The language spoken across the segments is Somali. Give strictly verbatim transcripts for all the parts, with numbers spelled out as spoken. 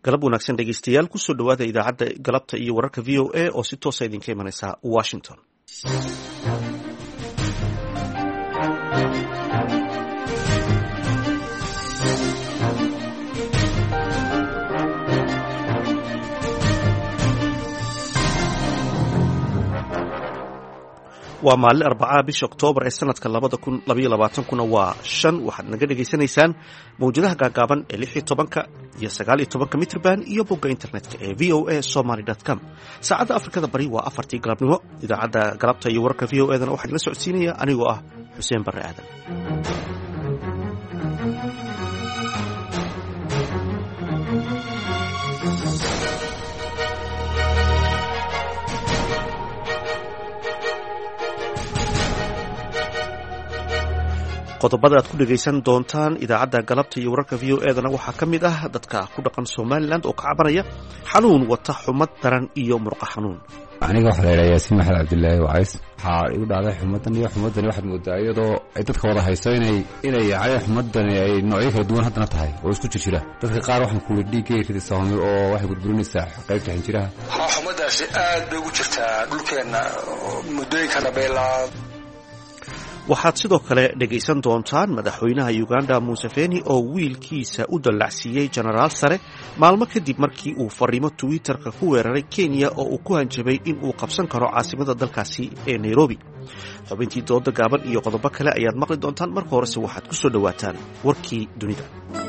galab wanaagsan dhegeystayaal kusoo dhawaada idaacadda galabta iyo wararka v o a oo si toosa idinka imanaysa washington. waa maalin arbacaa bisha oktoobar ee sanadka labada kun labaiyo labaatankuna waa shan waxaad naga dhegaysanaysaan mawjadaha gaagaaban ee lix iyo tobanka iyo sagaal iyo tobanka mitrban iyo bogga internetka ee v o a somaly com. saacadda afrikada bari waa afartii galabnimo. idaacadda galabta iyo wararka v o edana waxaa idila socodsiinaya anigoo ah xuseen barre aadan. qodobada aad ku dhegaysan doontaan idaacadda galabta iyo wararka v o edana waxaa ka mid ah dadka ku dhaqan somalilan oo ka cabanaya xanuun wata xumad daran iyo murqa xanuun. aniga waxaa la yidhaha yaasiin maxamed cabdilaahi wacays waxaa igu dhacday xumadan iyo xumadani waxaad moodaa iyadoo ay dadka wada hayso inay inay yahay xumadani ay noocyo kala duwan haddana tahay oo isku jirjira. dadka qaar waxaan ku yidhi dhiiggay ridaysaa humir oo waxay burburinaysaa qaybta xinjiraha. xumadaasi aad bay ugu jirtaa dhulkeenna muddooyinka dhabeelaa. waxaad sidoo kale dhegaysan doontaan madaxweynaha uganda museveni oo wiilkiisa u dallacsiiyey jenaraal sare maalmo kadib markii uu fariimo twitter-ka ku weeraray kenya oo uu ku hanjabay in uu qabsan karo caasimada dalkaasi ee nairobi. xubintii dooda gaaban iyo qodobo kale ayaad maqli doontaan. marka horese waxaad ku soo dhowaataan warkii dunida.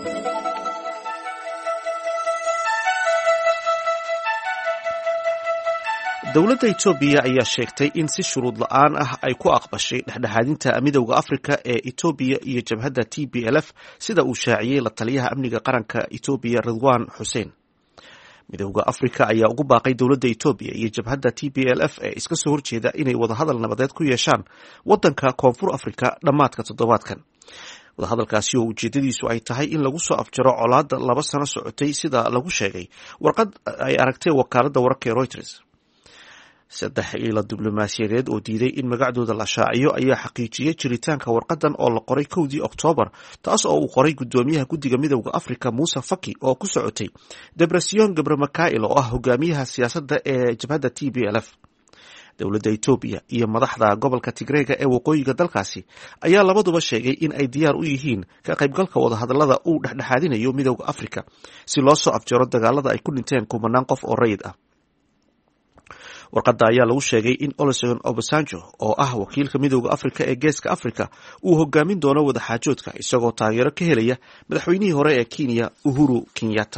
dowladda etoobiya ayaa sheegtay in si shuruud la-aan ah ay ku aqbashay dhexdhexaadinta midowda afrika ee etoobiya iyo jabhadda t b l f sida uu shaaciyey la taliyaha amniga qaranka etoobiya ridwan xuseen. midowda afrika ayaa ugu baaqay dowladda etoobiya iyo jabhadda t b l f ee iska soo horjeeda inay wadahadal nabadeed ku yeeshaan waddanka koonfur afrika dhammaadka toddobaadkan. wadahadalkaasi oo ujeedadiisu ay tahay in lagu soo afjaro colaadda laba sano socotay sida lagu sheegay warqad ay aragtay wakaaladda wararka ee reuters. saddex ilo diblomaasiyadeed oo diiday in magacdooda la shaaciyo ayaa xaqiijiyey jiritaanka warqadan oo la qoray kowdii oktoobar, taas oo uu qoray guddoomiyaha guddiga midowda afrika muuse faki oo ku socotay debresion gabramakail oo ah hogaamiyaha siyaasadda ee jabhadda t b l f. dowladda etoobiya iyo madaxda gobolka tigreega ee waqooyiga dalkaasi ayaa labaduba sheegay in ay diyaar u yihiin ka qaybgalka wadahadallada uu dhexdhexaadinayo midowda afrika si loo soo afjaro dagaalada ay ku dhinteen kumanaan qof oo rayid ah. warqadda ayaa lagu sheegay in olusegun obasanjo oo ah wakiilka midowda afrika ee geeska afrika uu hogaamin doono wadaxaajoodka isagoo taageero ka helaya madaxweynihii hore ee kenya uhuru kenyatta.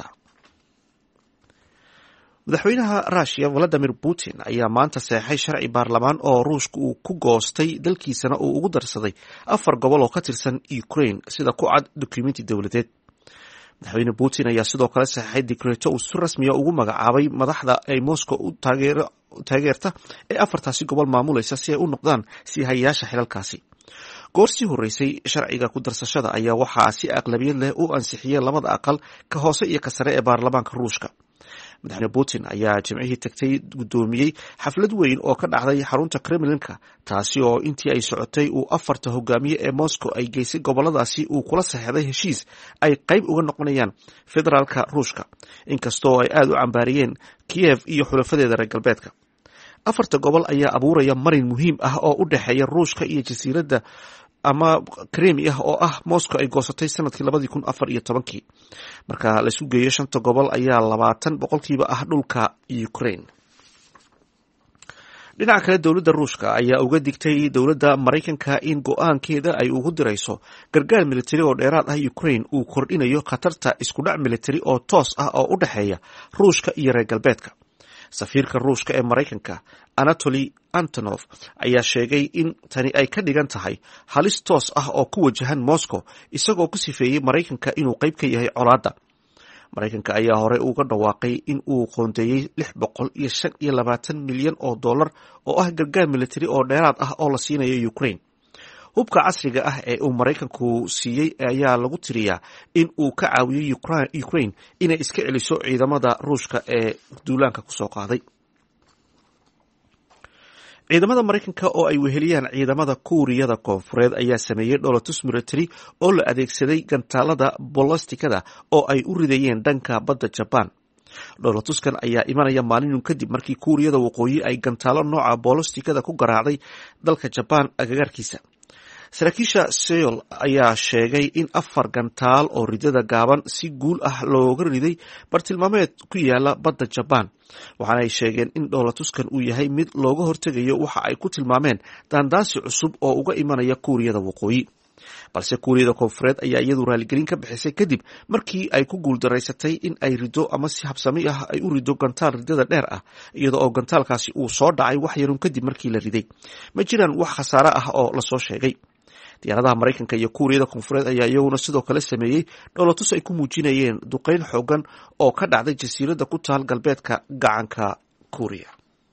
madaxweynaha rushia valadimir putin ayaa maanta saxeexay sharci baarlamaan oo ruushka uu ku goostay dalkiisana uu ugu darsaday afar gobol oo ka tirsan ukraine sida ku cad dukumenti dowladeed. madaxweyne putin ayaa sidoo kale saxeexay dikreeto uu si rasmiya ugu magacaabay madaxda ay moscow u taageerta ee afartaasi gobol maamulaysa si ay u noqdaan sii hayayaasha xilalkaasi. goor sii horreysay sharciga ku darsashada ayaa waxaa si aqlabiyad leh u ansixiyey labada aqal ka hoose iyo ka sare ee baarlamaanka ruushka. madaxweyne putin ayaa jimcihii tagtay guddoomiyey xaflad weyn oo ka dhacday xarunta kremlinka, taasi oo intii ay socotay uu afarta hogaamiye ee moscow ay geysay goboladaasi uu kula saxeexday heshiis ay qayb uga noqonayaan federaalka ruushka, inkastoo ay aada u cambaariyeen kiyev iyo xulafadeeda reer galbeedka. afarta gobol ayaa abuuraya marin muhiim ah oo u dhexeeya ruushka iyo jasiiradda ama kremi ah oo ah moscow ay goosatay sanadkii labadii kun afar iyo tobankii. marka laisu geeyo shanta gobol ayaa labaatan boqolkiiba ah dhulka ukraine. dhinaca kale dowladda ruushka ayaa uga digtay dowladda maraykanka in go-aankeeda ay ugu dirayso gargaar militari oo dheeraad ah ukraine uu kordhinayo khatarta iskudhac militari oo toos ah oo u dhexeeya ruushka iyo reer galbeedka. safiirka ruushka ee maraykanka anatoly antonov ayaa sheegay in tani ay ka dhigan tahay halis toos ah oo ku wajahan moscow, isagoo ku sifeeyey maraykanka inuu qayb ka yahay colaadda. maraykanka ayaa horey uga dhawaaqay in uu qoondeeyey lix boqol iyo shan iyo labaatan milyan oo dollar oo ah gargaar militari oo dheeraad ah oo la siinayo ukraine. hubka casriga ah ee uu maraykanku siiyey ayaa lagu tiriyaa in uu ka caawiyey ukraine inay iska celiso ciidamada ruushka ee duulaanka kusoo qaaday. ciidamada maraykanka oo ay weheliyaan ciidamada kuuriyada koonfureed ayaa sameeyey dholotus military oo la adeegsaday gantaalada bolostikada oo ay u ridayeen dhanka badda jabaan. dhowlatuskan ayaa imanaya maalinun kadib markii kuuriyada waqooyi ay gantaalo nooca boolostikada ku garaacday dalka jabaan agagaarkiisa. saraakiisha seoul ayaa sheegay in afar gantaal oo ridada gaaban si guul ah looga riday bartilmaameed ku yaala badda jabaan, waxaana ay sheegeen in dhowlatuskan uu yahay mid looga hortegayo waxa ay ku tilmaameen daandaansi cusub oo uga imanaya kuuriyada waqooyi. balse kuuriyada koonfureed ayaa iyadu raaligelin ka bixisay kadib markii ay ku guuldaraysatay in ay rido ama si habsami ah ay u rido gantaal ridada dheer ah, iyada oo gantaalkaasi uu soo dhacay wax yarun kadib markii la riday. ma jiraan wax khasaare ah oo lasoo sheegay. diyaaradaha maraykanka iyo kuuriyada koonfureed ayaa iyaguna sidoo kale sameeyey dhowlatus ay ku muujinayeen duqeyn xoogan oo ka dhacday jasiiradda ku taal galbeedka gacanka kuuriya.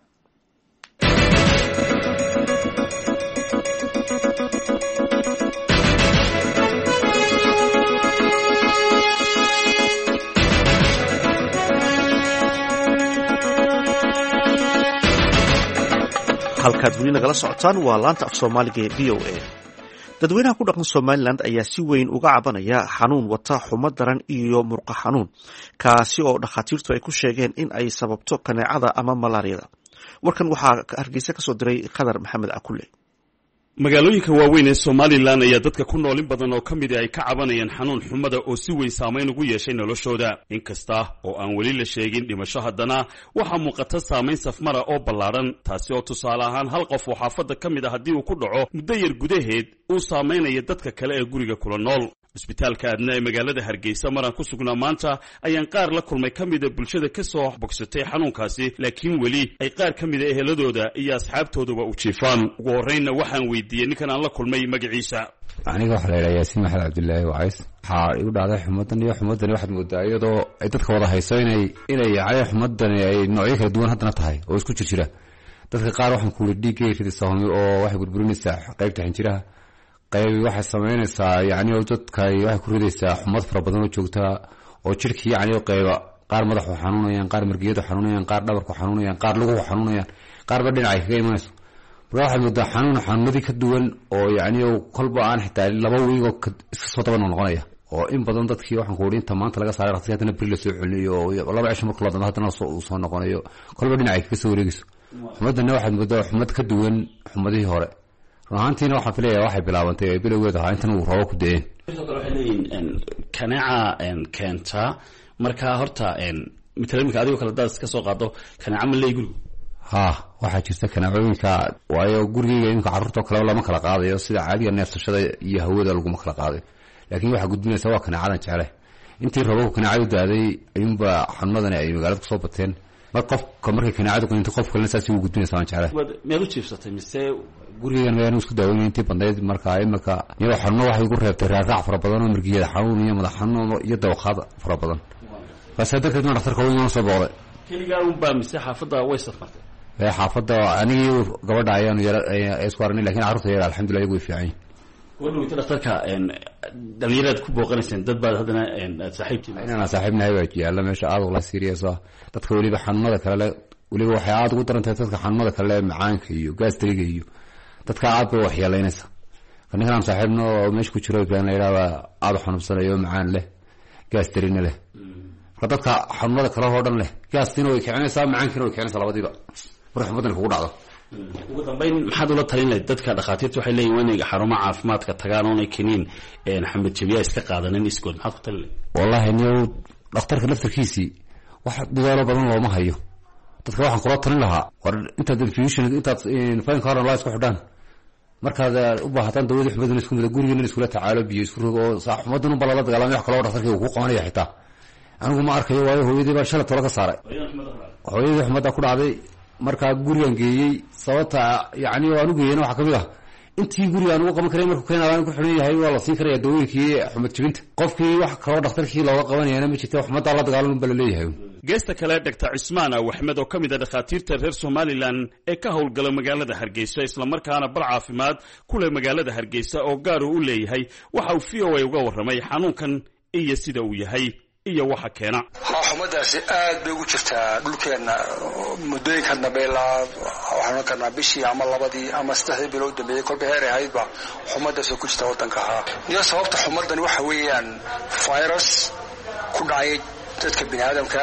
halkaad weli nagala socotaan waa laanta af soomaaliga ee v o a. dadweynaha ku dhaqan somalilan ayaa si weyn uga cabanaya xanuun wata xumo daran iyo murqa xanuun, kaasi oo dhakhaatiirtu ay ku sheegeen in ay sababto kaneecada ama malaariyada. warkan waxaa hargeysa kasoo diray khadar maxamed cakulle. magaalooyinka waaweyn ee somalilan ayaa dadka ku nool in badan oo ka mid ay ka cabanayaan xanuun xumada oo si weyn saamayn ugu yeeshay noloshooda. inkasta oo aan weli la sheegin dhimasho, haddana waxaa muuqata saamayn safmara oo ballaadhan, taasi oo tusaale ahaan hal qof oo xaafadda ka mid ah haddii uu ku dhaco muddo yar gudaheed uu saamaynaya dadka kale ee guriga kula nool. cisbitaalka aadna ee magaalada hargeysa maraan ku sugnaa maanta ayaan qaar la kulmay ka mida bulshada ka soo bogsatay xanuunkaasi, laakiin weli ay qaar ka mida eheladooda iyo asxaabtooduba u jiifaan. ugu horreynna waxaan weydiiyey ninkan aan la kulmay magaciisa. aniga waxaa la yidhaha yaasiin maxamed cabdilaahi wacays. waxaa igu dhacday xumadan iyo xumadani waxaad moodaa iyadoo ay dadka wada hayso inay inay yacni xumadani ay noocyo kala duwan haddana tahay oo isku jir jira. dadka qaar waxaan ku wuri dhiiggay ridaysaa humi oo waxay burburinaysaa qaybta xinjiraha, qayb waxay samaynaysaa yacni oo dadka waxay ku ridaysaa xumad fara badan oo joogta oo jirhkii yacni qayba qaar madaxu xanuunayaan, qaar margiyadu xanuunayaan, qaar dhabarku xanuunayaan, qaar luguhu xanuunayaan, qaarba dhinacay kaga imanayso. marka waxay moodaa xanuun xanuunadii ka duwan oo yacni kolba aan xitaa laba weyn oo iska soo daba noqonaya, oo in badan dadkii waxaan ku wuri inta maanta laga saaray raqsi haddana beri la soo celinayo oo laba cisho marka la dambe haddana uu soo noqonayo, kolba dhinacay kaga soo wareegayso. xumadana waxaad moodaa xumad ka duwan xumadihii hore. run ahaantiina waxaan filayaa waxay bilaabantay ee bilowgeed ahaa intan uu roobo ku da-een. sidoo kale waxay leeyihiin kaneeca keenta marka horta mitala iminka adigoo kale daad iska soo qaado kaneeca ma leey gurigu? ha waxaa jirta kaneecooyinka, waayo gurigeyga iminka carruurtao kale lama kala qaadayo sida caadiga neefsashada iyo hawada laguma kala qaadayo, laakiin waxaa gudbinaysa waa kaneecadan jecleh. intii roobabku kaneecadu da-day ayuunba xanuunadani ay magaalada kusoo bateen. mar qofka markay kaneecadu qaniinto qof kalena saas ugu gudbinaysa waan jecleh. miyaad u jiifsatay mise gurigegan mayaan isku daaweynay intii bandayd markaa imika iyadoo xanuuno waxay igu reebtay raaraac fara badan oo margiyada xanuun iyo madax xanuun iyo dawaqaad fara badan. baasaa darteed maa dhaktarka weyn soo booqday. keligaa unbaa mise xaafadda way safartay? ee xaafadda anigii gabadha ayaanu yara isku aragnay, lakiin carruurta yara alxamdulillah iyagu way fiican yihin. wadhaweyta dhaktarka dhalinyaraad ku booqanayseen dad baad haddana saaxiibtiin? inaan saaxiibnahay baa yaalla meesha aad ula siriyasa dadka weliba xanuunada kale weliba waxay aada ugu darantahay dadka xanuunada kale macaanka iyo gastriga iyo dadka aad bay waxyeelaynaysa. ninkan aan saaxiibno oo meesha ku jiro baan la yidhahdaa aada u xanuunsanayo macaan leh gastrina leh. marka dadka xanuunada kale oo dhan leh gastrina way kicinaysaa, macaankiina way kicinaysaa labadiiba marka xumadani kugu dhacdo. ugu dambeyn maxaad ula talin lahayd dadka dhakhaatiirta? waxay leeyihin waa inay xarumaha caafimaadka tagaan oonay keniin xamed jabiya iska qaadanin iskood, maxaad ku talin lahayd? wallahi niyow dhakhtarka laftarkiisii wax dhigaalo badan looma hayo. dadka waxaan kula talin lahaa war intaad infusion intaad faynka horan laa isku xidhaan, markaad u baahataan dawladii xumaduna isku mida gurigeena iskula tacaalo biyo isku rogo oo xumadan unba lala dagaalamay wax kaloo dhakhtarkii uu ku qabanaya xitaa anigu ma arkayo, waayo hooyadii baa shalay tolo ka saaray. hooyadii xumadda ku dhacday markaa gurigan geeyey. sababta yacni aan u geeyeyna waxaa ka mid ah intii guriga aan ugu qaban karay markuu keenaadaan ku xidhan yahay waa la siin karaya dawooyinkii xumad jibinta. qofkii wax kaloo dhakhtarkii looga qabanayana ma jirta, xumaddaa la dagaalan unba la leeyahay. geesta kale doctor cismaan aw axmed oo ka mid a dhakhaatiirta reer somalilan ee ka howlgala magaalada hargeysa islamarkaana bar caafimaad ku leh magaalada hargeysa oo gaar uu u leeyahay, waxa uu v o a uga warramay xanuunkan iyo sida uu yahay iyo waxa keena. ha xumadaasi aad bay ugu jirtaa dhulkeenna muddooyinkan dambe ilaa waxaan ohan karnaa bishii ama labadii ama saddexdii bilood dambeeyey kolba heer ahaydba xumadaasoo ku jirta waddanka ahaa. iyo sababta xumadani waxa weeyaan virus ku dhacay dadka bini aadamka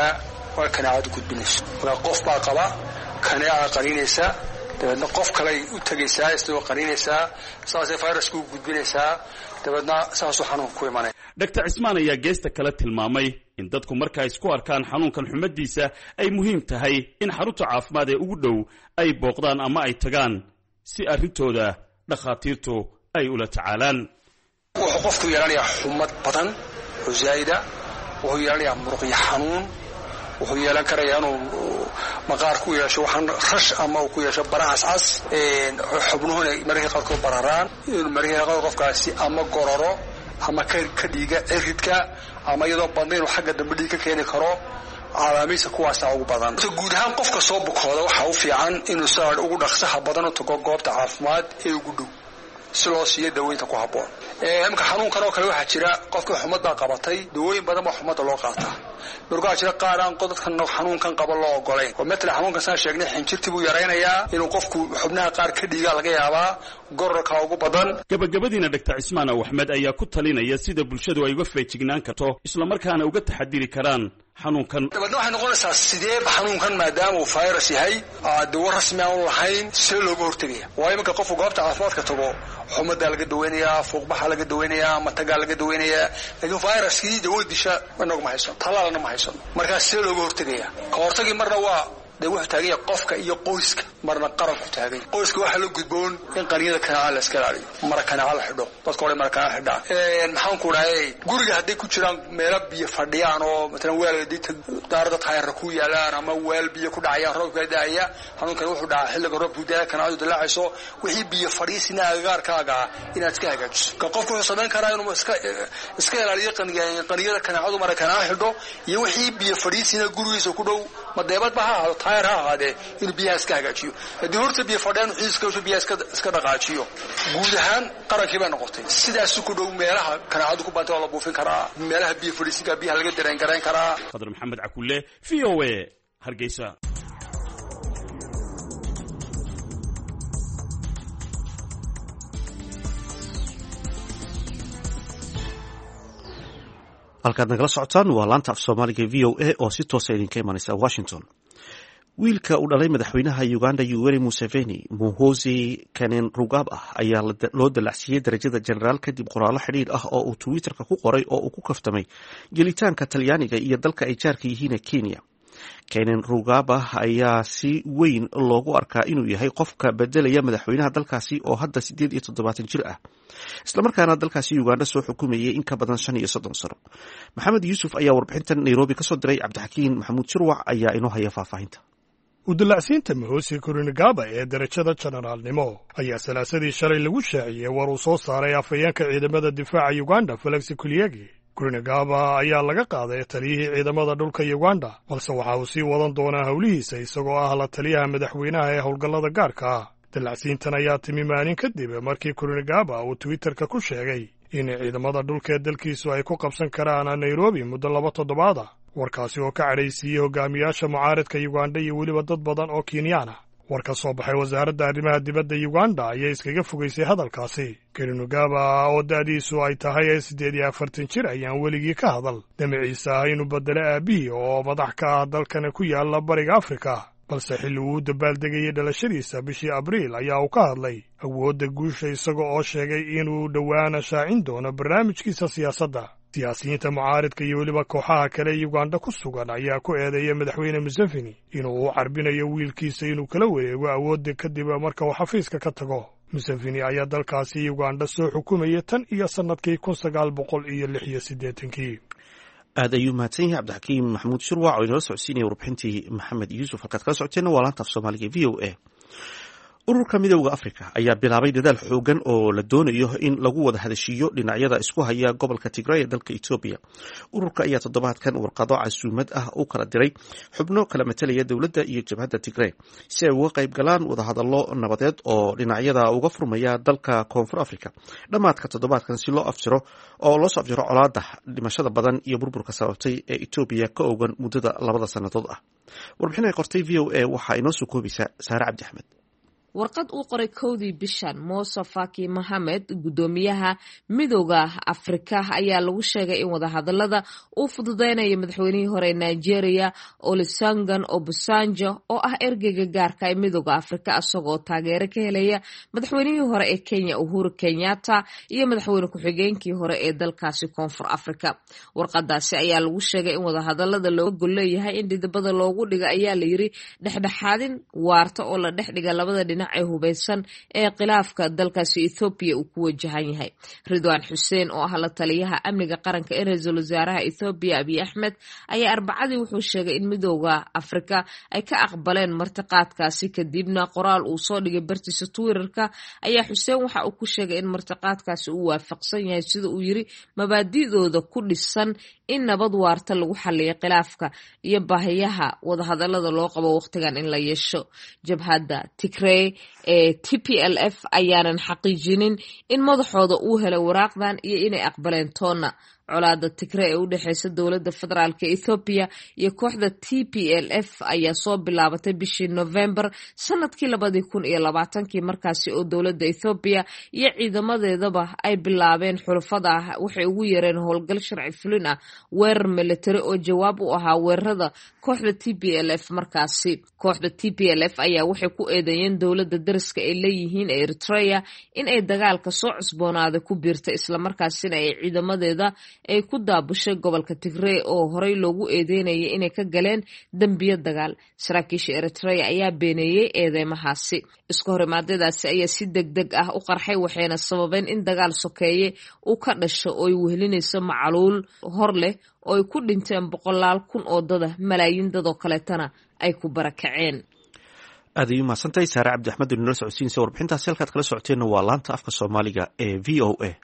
waa kaneecadu gudbinayso marka qof baa qaba kaneeca qaniinaysa dabeedna qof kale u tagaysaa isagoo qaniinaysaa saasay fayrasku gudbinaysaa dabeedna saasuu xanuunka ku imanaya doctor cismaan ayaa geesta kale tilmaamay in dadku marka isku arkaan xanuunkan xumadiisa ay muhiim tahay in xarunta caafimaad ee ugu dhow ay booqdaan ama ay tagaan si arrintooda dhakhaatiirtu ay ula tacaalaan wuxuu qofku yeelanayaa xumad badan oo zaa'ida wuxuu yeelanayaa muruqyo xanuun wuxuu yeelan karayaa inuu maqaar ku yeesho waxaan rash ama uu ku yeesho barahaas cas xubnuhuna mararka qaarkood bararaan inuu mararka qaarkood qofkaasi ama gororo ama ka dhiiga ciridka ama iyadoo badna inuu xagga dambe dhiig ka keeni karo calaamiisa kuwaasaa ugu badan guud ahaan qofka soo bukooda waxaa u fiican inuu saa ugu dhaqsaha badan u tago goobta caafimaad ee ugu dhow si loo siiyo daweynta ku habboon imka xanuunkan oo kale waxaa jira qofka xumad baa qabatay dawooyin badan baa xumadda loo qaataa markaa jira qaar aan dadkan xanuunkan qaba loo ogolayn oo matala xanuunkan saan sheegnay xinjirtii buu yaraynayaa inuu qofku xubnaha qaar ka dhiigaa laga yaabaa gororka ugu badan gabagabadiina doctor cismaan aw axmed ayaa ku talinaya sida bulshadu ay uga feejignaan karto islamarkaana uga taxadiri karaan xanuunkan dabeedna waxay noqonaysaa sidee xanuunkan maadaama uu virus yahay dawo rasmi aan u lahayn see looga hortegaya waayo marka qofku goobta caafimaadka tago xumaddaa laga daweynayaa fuuqbaxa laga daweynayaa matagaa laga daweynayaa laakiin viruskii dawo disha inagu ma haysan talaalana ma haysan markaa see looga hortegaya ka hortagii marna waa de wuxuu taagan yahay qofka iyo qoyska marna qaranku taagan qoyska waxaa la gudboon in qaniyada kanaaca la iska ilaaliyo mara kanaaca la xidho dadka hore mara kanaaca xidhaan maxaan ku dhahay guriga hadday ku jiraan meelo biyo fadhiyaan oo matalan weel dita daarada taayarra ku yaalaan ama weel biyo ku dhacayaan roobka daaya xanuunkan wuxuu dhacaa xilliga roobku daaya kanaacadu dilaacayso wixii biyo fadhiisina agagaarkaaga inaad iska hagaajiso ka qofku wuxuu samayn karaa inuu iska iska ilaaliyo qaniyada kanaacadu mara kanaaca xidho iyo wixii biyo fadhiisina gurigiisa ku dhow madeebad ba ha ahaado taayar ha ahaadee inuu biyaha iska hagaajiyo haddii horta biyo fadhiyaan xiiska biyaha iska iska dhaqaajiyo guud ahaan qarankii bay noqotay sidaas ku dhow meelaha kanaacadu ku baantay oo la buufin karaa meelaha biyo fadhiisinka biyaha laga dareen garayn karaa Qadar Maxamed Cakulle V O A Hargeysa halkaad nagala socotaan waa laanta af soomaaliga v o a oo si toosa idinka imanaysa washington wiilka uu dhalay madaxweynaha uganda yoweri museveni muhozi kainerugaba ayaa loo dallacsiiyey darajada jenaraal kadib qoraallo xidhiir ah oo uu twitterka ku qoray oo uu ku kaftamay gelitaanka talyaaniga iyo dalka ay jaarka yihiin kenya kainerugaba ayaa si weyn loogu arkaa inuu yahay qofka bedelaya madaxweynaha dalkaasi oo hadda sideed iyo toddobaatan jir ah islamarkaana dalkaasi uganda soo xukumayay in ka badan shan iyo soddon sano maxamed yuusuf ayaa warbixintan nairobi kasoo diray cabdixakiin maxamuud shirwac ayaa inoo haya faahfaahinta udallacsiinta muhosi kainerugaba ee darajada jenaraalnimo ayaa salaasadii shalay lagu shaaciyey war uu soo saaray afhayeenka ciidamada difaaca uganda felix kuliegi kainerugaba ayaa laga qaaday taliyihii ciidamada dhulka uganda balse waxa uu sii wadan doonaa howlihiisa isagoo ah la taliyaha madaxweynaha ee howlgallada gaarka ah dallacsiintan ayaa timi maalin kadib markii kainerugaba uu twitterka ku sheegay in ciidamada dhulka ee dalkiisu ay ku qabsan karaan nairobi muddo laba toddobaad ah warkaasi oo ka cadhaysiiyey hogaamiyaasha mucaaradka uganda iyo weliba dad badan oo kenyaan ah war ka soo baxay wasaaradda arrimaha dibadda uganda ayay iskaga fogaysay hadalkaasi kainerugaba oo da'diisu ay tahay siddeed iyo afartan jir ayaan weligii ka hadal damaciisa ah inuu beddelo aabbihii oo madax ka ah dalkana ku yaalla bariga afrika balse xilli uu u dabaaldegayay dhalashadiisa bishii abriil ayaa uu ka hadlay awoodda guusha isaga oo sheegay inuu dhowaana shaacin doono barnaamijkiisa siyaasadda siyaasiyiinta mucaaridka iyo weliba kooxaha kale uganda ku sugan ayaa ku eedeeya madaxweyne museveni inuu u carbinayo wiilkiisa inuu kala wareego awoodda kadib marka uu xafiiska ka tago museveni ayaa dalkaasi uganda soo xukumayay tan iyo sannadkii kun sagaal boqol iyo lix iyo siddeetankii aad ayuu mahadsan yahay cabdixakiim maxamuud shirwac oo inala socodsiinaya warbixintii maxamed yuusuf halkaad kala socoteena waa laanta af soomaaliga v o a ururka midooda africa ayaa bilaabay dadaal xoogan oo la doonayo in lagu wada hadashiiyo dhinacyada isku haya gobolka tigray ee dalka etoobiya ururka ayaa toddobaadkan warqado casuumad ah u kala diray xubno kala matalaya dowladda iyo jabhadda tigray si ay uga qayb galaan wadahadallo nabadeed oo dhinacyada uga furmaya dalka koonfur africa dhammaadka toddobaadkan si loo afjiro oo loo soo afjiro colaada dhimashada badan iyo burburka sababtay ee etoobiya ka ogan muddada labada sannadood ah warbixin ay qortay v o a waxaa inoo soo koobaysa saare cabdi axmed warqad uu qoray kowdii bishan Muuse Faki Mohamed gudoomiyaha midowga Afrika ayaa lagu sheegay in wadahadalada uu fududeynayo madaxweynihii hore Nigeria Olusegun Obasanjo oo ah ergeyga gaarka ee midowga Afrika asagoo taageero ka helaya madaxweynihii hore ee Kenya Uhuru Kenyatta iyo madaxweyne ku-xigeenkii hore ee dalkaasi Koonfur Afrika. Warqadaasi ayaa lagu sheegay in wadahadalada loo gol leeyahay in dhidibada loogu dhiga ayaa la yiri dhexdhexaadin waarta oo la dhexdhiga labada dhinac ee hubeysan ee khilaafka dalkaasi Ethiopia uu ku wajahan yahay. Ridwan Hussein oo ah la taliyaha amniga qaranka ee ra'iisul wasaaraha Ethiopia Abiy Ahmed ayaa Arbacadii wuxuu sheegay in midowga Afrika ay ka aqbaleen martiqaadkaasi kadibna qoraal uu soo dhigay bartiisa Twitter-ka ayaa Hussein waxa uu ku sheegay in martiqaadkaasi uu waafaqsan yahay sida uu yiri mabaadi'dooda ku dhisan in nabad waarta lagu xalliyo khilaafka iyo baahiyaha wadahadalada loo qabo waqtigan in la yeesho. Jabhadda Tigray ee T P L F ayaanan xaqiijinin in madaxooda uu helay waraaqdan iyo inay aqbaleen toona. colaada Tigray ee u dhaxaysa dowladda federaalka Ethiopia iyo kooxda T P L F ayaa soo bilaabatay bishii November sanadkii labada kun iyo labaatankii markaasi oo dowladda Ethiopia iyo ciidamadeedaba ay bilaabeen xulafada waxay ugu yareen howlgal sharci fulin ah weerar military oo jawaab u ahaa weerarada kooxda T P L F markaasi. Kooxda T P L F ayaa waxay ku eedeeyeen dowladda dariska ay leeyihiin Eritrea in ay dagaalka soo cusboonaaday ku biirtay isla markaasina ay ciidamadeeda ay ku daabushay gobolka Tigray oo horey loogu eedeynayay inay ka galeen dambiyo dagaal. Saraakiisha Eritrea ayaa beeneeyay eedeymahaasi. Isku horimaadadaasi ayaa si degdeg ah u qarxay waxayna sababeen in dagaal sokeeye uu ka dhasho oo ay wehelinayso macaluul hor leh oo ay ku dhinteen boqolaal kun oo dada malaayiin dadoo kaleetana ay ku barakaceen. aad ayuu mahadsantahay Saare Cabdi Axmed inoo socodsiinaysa warbixintaasi halkaad kala socoteenna waa laanta afka Soomaaliga ee V O A.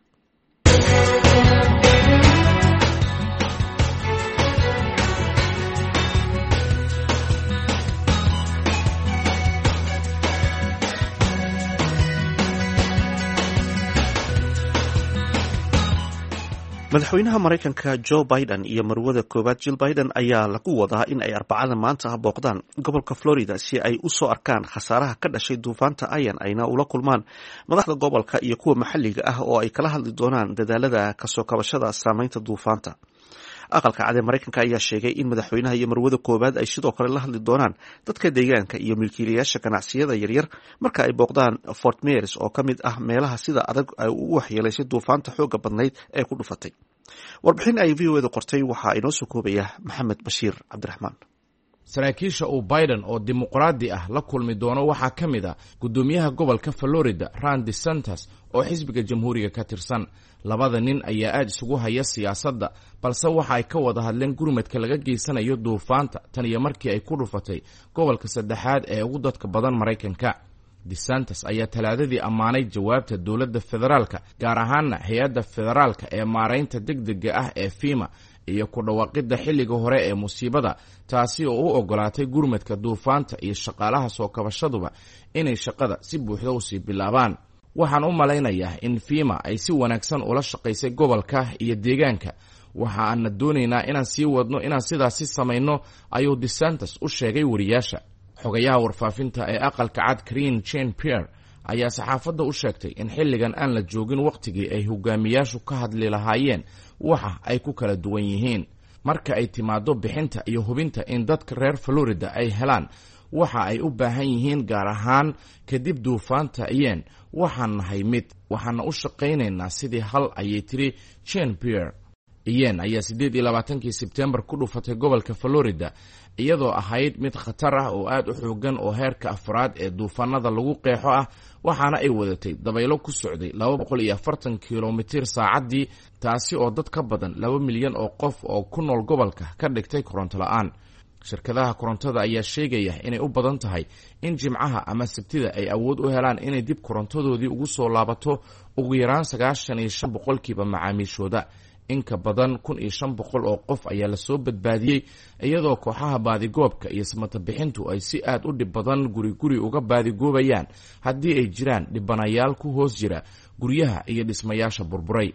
madaxweynaha Mareykanka Joe Biden iyo marwada koobaad Jill Biden ayaa lagu wadaa in ay arbacada maanta booqdaan gobolka Florida si ay u soo arkaan khasaaraha ka dhashay duufaanta Ian ayna ula kulmaan madaxda gobolka iyo kuwa maxalliga ah oo ay kala hadli doonaan dadaalada kasoo kabashada saameynta duufaanta. aqalka cad ee Mareykanka ayaa sheegay in madaxweynaha iyo marwada koobaad ay sidoo kale la hadli doonaan dadka deegaanka iyo milkiilayaasha ganacsiyada yaryar marka ay booqdaan Fort Myers oo ka mid ah meelaha sida adag ay u waxyeelaysay duufaanta xooga badnayd ee ku dhufatay. warbixin ay V O A da qortay waxaa inoo soo koobaya Maxamed Bashiir Cabdiraxmaan. saraakiisha uu Biden oo dimuqraadi ah la kulmi doono waxaa ka mid ah gudoomiyaha gobolka Florida Ron DeSantis oo xisbiga jamhuuriga ka tirsan. labada nin ayaa aad isugu haya siyaasadda balse waxa ay ka wada hadleen gurmadka laga geysanayo duufaanta tan iyo markii ay ku dhufatay gobolka saddexaad ee ugu dadka badan Mareykanka. DeSantis ayaa talaadadii ammaanay jawaabta dowladda federaalka gaar ahaana hay-adda federaalka ee maaraynta degdega ah ee FEMA iyo ku dhawaaqidda xilliga hore ee musiibada taasi oo u ogolaatay gurmadka duufaanta iyo shaqaalaha soo kabashaduba inay shaqada si buuxda u sii bilaabaan. waxaan u malaynayaa in FEMA ay si wanaagsan ula shaqaysay gobolka iyo deegaanka. waxa aanna doonaynaa inaan sii wadno inaan sidaasi samayno ayuu DeSantis u sheegay wariyaasha. xogayaha warfaafinta ee aqalka cad Karine Jean-Pierre ayaa saxaafadda u sheegtay in xilligan aan la joogin waqtigii ay hogaamiyaashu ka hadli lahaayeen waxa ay ku kala duwan yihiin. marka ay timaado bixinta iyo hubinta in dadka reer Florida ay helaan waxa ay u baahan yihiin gaar ahaan kadib duufaanta Ian waxaan nahay mid waxaana u shaqaynaynaa sidii hal ayay tiri Jean-Pierre. Ian ayaa siddeed iyo labaatankii Sebtembar ku dhufatay gobolka Florida iyadoo ahayd mid khatar ah oo aad u xoogan oo heerka afraad ee duufaanada lagu qeexo ah waxaana ay wadatay dabaylo ku socday laba boqol iyo afartan kilomitir saacaddii taasi oo dad ka badan laba milyan oo qof oo ku nool gobolka ka dhigtay koronto la'aan. shirkadaha korontada ayaa sheegaya inay u badan tahay in jimcaha ama sabtida ay awood u helaan inay dib korontadoodii ugu soo laabato ugu yaraan sagaashan iyo shan boqolkiiba macaamiishooda. in ka badan kun iyo shan boqol oo qof ayaa lasoo badbaadiyey iyadoo kooxaha baadigoobka iyo samata bixintu ay si aad u dhib badan guri guri uga baadigoobayaan haddii ay jiraan dhibanayaal ku hoos jira guryaha iyo dhismayaasha burburay.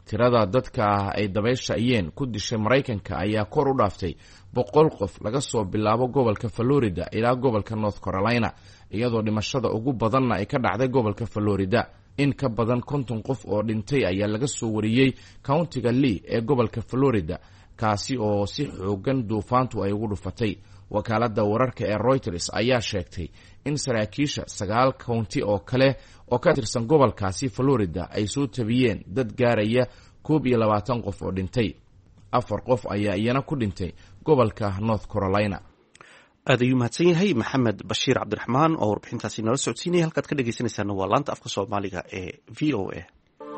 tirada dadka ay dabaysha ayeen ku dishay maraykanka ayaa kor u dhaaftay boqol qof laga soo bilaabo gobolka Florida ilaa gobolka North Carolina, iyadoo dhimashada ugu badanna ay ka dhacday gobolka Florida. in ka badan konton qof oo dhintay ayaa laga soo wariyey countiga Lee ee gobolka Florida, kaasi oo si xoogan duufaantu ay ugu dhufatay. wakaaladda wararka ee Reuters ayaa sheegtay in saraakiisha sagaal county oo kale oo ka tirsan gobolkaasi Florida ay soo tabiyeen dad gaaraya koob iyo labaatan qof oo dhintay. afar qof ayaa iyana ku dhintay gobolka North Carolina. aad ayuu mahadsan yahay maxamed bashiir cabdiraxmaan oo warbixintaasi nala socodsiinaya. halkaad ka dhegeysanaysaana waa laanta afka soomaaliga ee v o a.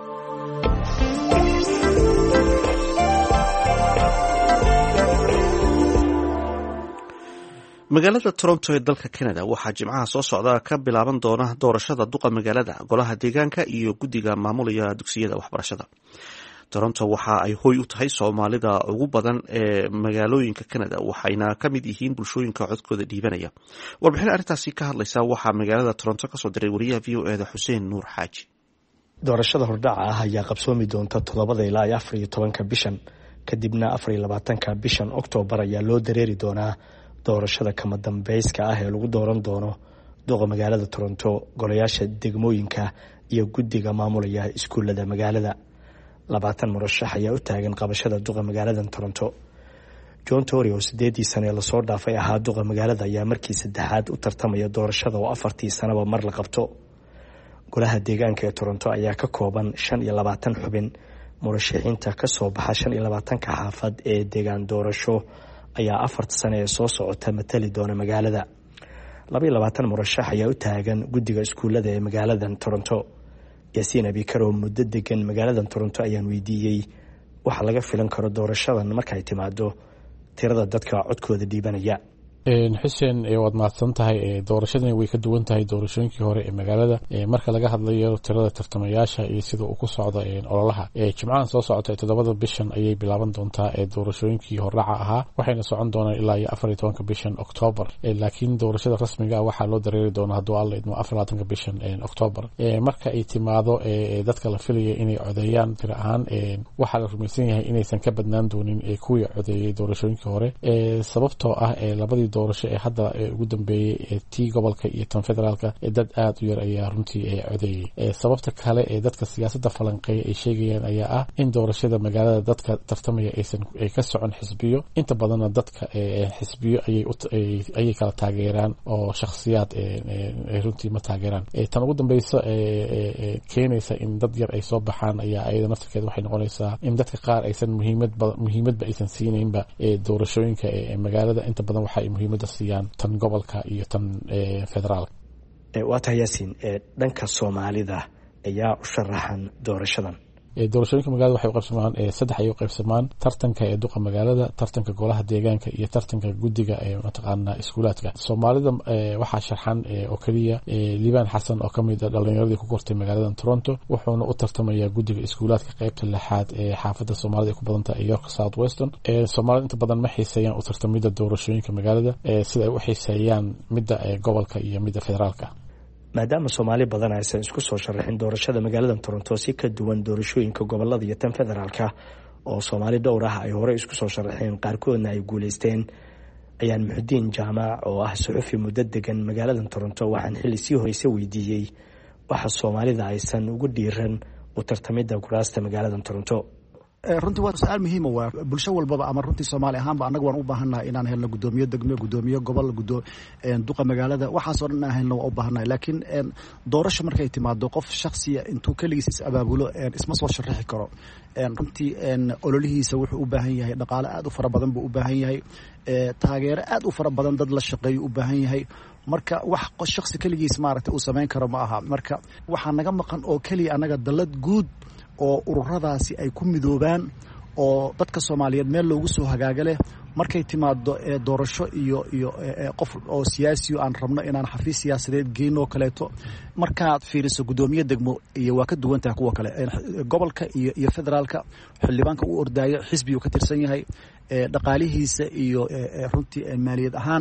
magaalada Toronto ee dalka Canada waxaa jimcaha soo socda ka bilaaban doona doorashada duqa magaalada, golaha deegaanka iyo guddiga maamulaya dugsiyada waxbarashada. Toronto waxa ay hoy u tahay Soomaalida ugu badan ee magaalooyinka Canada, waxayna ka mid yihiin bulshooyinka codkooda dhiibanaya. warbixin arrintaasi ka hadlaysa waxaa magaalada Toronto ka soo diray wariyaha V O A da Xuseen Nuur Xaaji. doorashada hordhaca ah ayaa qabsoomi doonta toddobada ilaa afar iyo tobanka bishan, kadibna afar iyo labaatanka bishan Oktoobar ayaa loo dareeri doonaa doorashada kama dambayska ah ee lagu dooran doono duqa magaalada Toronto, golayaasha degmooyinka iyo guddiga maamulaya iskuulada magaalada. labaatan murashax ayaa u taagan qabashada duqa magaalada Toronto. John Tory oo sideedii sano la soo dhaafay ahaa duqa magaalada ayaa markii saddexaad u tartamaya doorashada oo afartii sanaba mar la qabto. golaha deegaanka ee Toronto ayaa ka kooban shan iyo labaatan xubin. murashaxiinta ka soo baxa shan iyo labaatanka xaafad ee deegaan doorasho ayaa afarta sano ee soo socota matali doona magaalada. laba iyo labaatan murashax ayaa u taagan guddiga iskuulada ee magaalada Toronto. Yaasiin Abikar oo muddo degan magaalada Toronto ayaan weydiiyey waxa laga filan karo doorashadan marka ay timaado tirada dadka codkooda dhiibanaya. xuseen waad mahadsan tahay. doorashadani way ka duwan tahay doorashooyinkii hore ee magaalada marka laga hadlayo tirada tartamayaasha iyo sida uu ku socdo ololaha. jimcahan soo socota toddobada bishan ayay bilaaban doontaa doorashooyinkii hordhaca ahaa, waxayna socon doonaan ilaa iyo afar iyo tobanka bishan Oktoobar. laakiin doorashada rasmiga ah waxaa loo dareeri doonaa hadduu alla idmo afar iyo labaatanka bishan Oktoobar. marka ay timaado dadka la filaya inay codeeyaan tiro ahaan, waxaa la rumaysan yahay inaysan ka badnaan doonin kuwii codeeyay doorashooyinkii hore, sababtoo ah labadii doorasho ee hadda ugu dambeeyay ee tii gobolka iyo tan federaalka ee dad aad u yar ayaa runtii codeeyay. sababta kale ee dadka siyaasadda falanqeeya ay sheegayaan ayaa ah in doorashada magaalada dadka tartamaya aysan ay ka socon xisbiyo, inta badanna dadka xisbiyo ayay ayay kala taageeraan oo shakhsiyaad ay runtii ma taageeraan. tan ugu dambeysa keenaysa in dad yar ay soo baxaan ayaa ayada naftirkeeda waxay noqonaysaa in dadka qaar aysan muhiimad muhiimadba aysan siinaynba doorashooyinka ee magaalada. inta badan waxa ay muhiimadda siiyaan tan gobolka iyo tan federaalka. waa tahay Yaasiin, dhanka Soomaalida ayaa u sharaxan doorashadan. doorashooyinka magaalada waxay u qaybsamaan saddex ay u qaybsamaan: tartanka ee duqa magaalada, tartanka golaha deegaanka iyo tartanka guddiga ee mataqaana iskuulaadka. Soomaalida waxaa sharxan oo kaliya Liibaan Xasan oo kamid ah dhalinyaradii ku kortay magaalada Toronto, wuxuuna u tartamayaa guddiga iskuulaadka qaybta lixaad ee xaafadda Soomaalida ku badan tahay York South Western. Soomaalida inta badan ma xiiseeyaan u tartamida doorashooyinka magaalada sida ay u xiiseeyaan midda gobolka iyo midda federaalka. maadaama Soomaali badan aysan isku soo sharaxin doorashada magaalada Toronto si ka duwan doorashooyinka gobolada iyo tan federaalka oo Soomaali dhowr ah ay hore isku soo sharaxeen, qaarkoodna ay guuleysteen, ayaan Muxudiin Jaamac oo ah suxufi muddo degan magaalada Toronto waxaan xilli sii horeysa weydiiyey waxa Soomaalida aysan ugu dhiiran u tartamida kuraasta magaalada Toronto. runtii waa su'aal muhiim ah. bulsho walbaba ama runtii Soomaali ahaanba anagu waan u baahanahay inaan helno gudoomiye degmo, gudoomiye gobol, gudoo duqa magaalada, waxaas oo dhan aan helno waa u baahanahay. laakiin doorasho markay timaado qof shakhsiya intuu kaligiis is abaabulo isma soo sharaxi karo. runtii ololihiisa wuxuu u baahan yahay dhaqaale aad u fara badan buu u baahan yahay, taageero aad u fara badan dad la shaqeeyo u baahan yahay. marka wax shakhsi kaligiis maaragtay uu samayn karo ma aha. marka waxaa naga maqan oo kaliya anaga dalad guud oo ururadaasi ay ku midoobaan oo dadka Soomaaliyeed meel loogu soo hagaaga leh markay timaado doorasho iyo iyo qof oo siyaasi aan rabno inaan xafiis siyaasadeed geyno kaleeto. markaad fiiriso gudoomiye degmo iyo waa ka duwan tahay kuwa kale gobolka iyo iyo federaalka. xildhibaanka uu ordaayo xisbiga ka tirsan yahay, dhaqaalihiisa iyo runtii maaliyad ahaan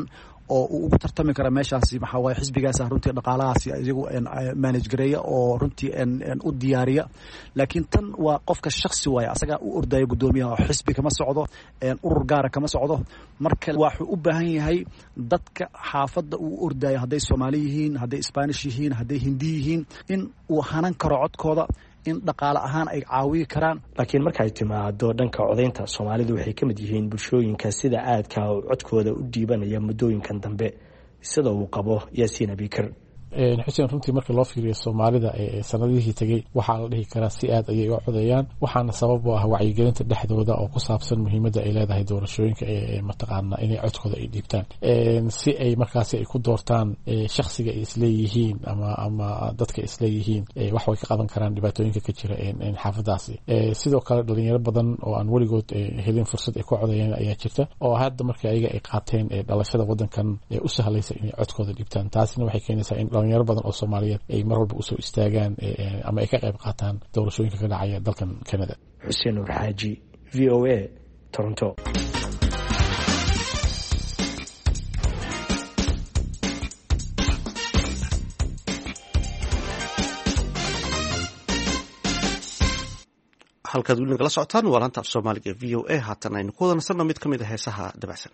oo uu ugu tartami kara meeshaasi maxaa waaye xisbigaas runtii dhaqaalahaasi iyagu manage gareeya oo runtii u diyaariya laakiin tan waa qofka shakhsi waaye asaga u ordaya gudoomiyaha oo xisbi kama socdo urur gaara kama socdo marka wuxuu u baahan yahay dadka xaafadda uu ordayo hadday Soomaali yihiin hadday Spanish yihiin hadday Hindi yihiin in uu hanan karo codkooda in dhaqaale ahaan ay caawiyi karaan laakiin marka ay timaado dhanka codaynta Soomaalidu waxay ka mid yihiin bulshooyinka sida aadka codkooda u dhiibanaya muddooyinkan dambe sida uu qabo Yaasiin Abikar xuseen runtii marka loo fiiriyo Soomaalida ee sanadihii tagay waxaa la dhihi karaa si aad ayay u codayaan waxaana sabab u ah wacyigelinta dhexdooda oo ku saabsan muhiimadda ay leedahay doorashooyinka ee mataqaana inay codkooda ay dhiibtaan si ay markaasi ay ku doortaan shakhsiga ay isleeyihiin ama ama dadka isleeyihiin wax way ka qaban karaan dhibaatooyinka ka jira xaafadaasi sidoo kale dhalinyaro badan oo aan weligood helin fursad ay ku codayaan ayaa jirta oo hadda marka ayaga ay qaateen dhalashada wadankan u sahlaysa inay codkooda dhiibtaan taasina waxay keenaysaa in dhalinyaro badan oo Soomaaliyeed ay mar walba u soo istaagaan ama ay ka qayb qaataan doorashooyinka ka dhacaya dalkan Canada. Xuseen Nuur Xaaji, V O A, Toronto. halkaad weli nagala socotaan waa laanta af Soomaaliga V O A haatan aynu ku wada nasanno mid ka mid ah heesaha dabacsan.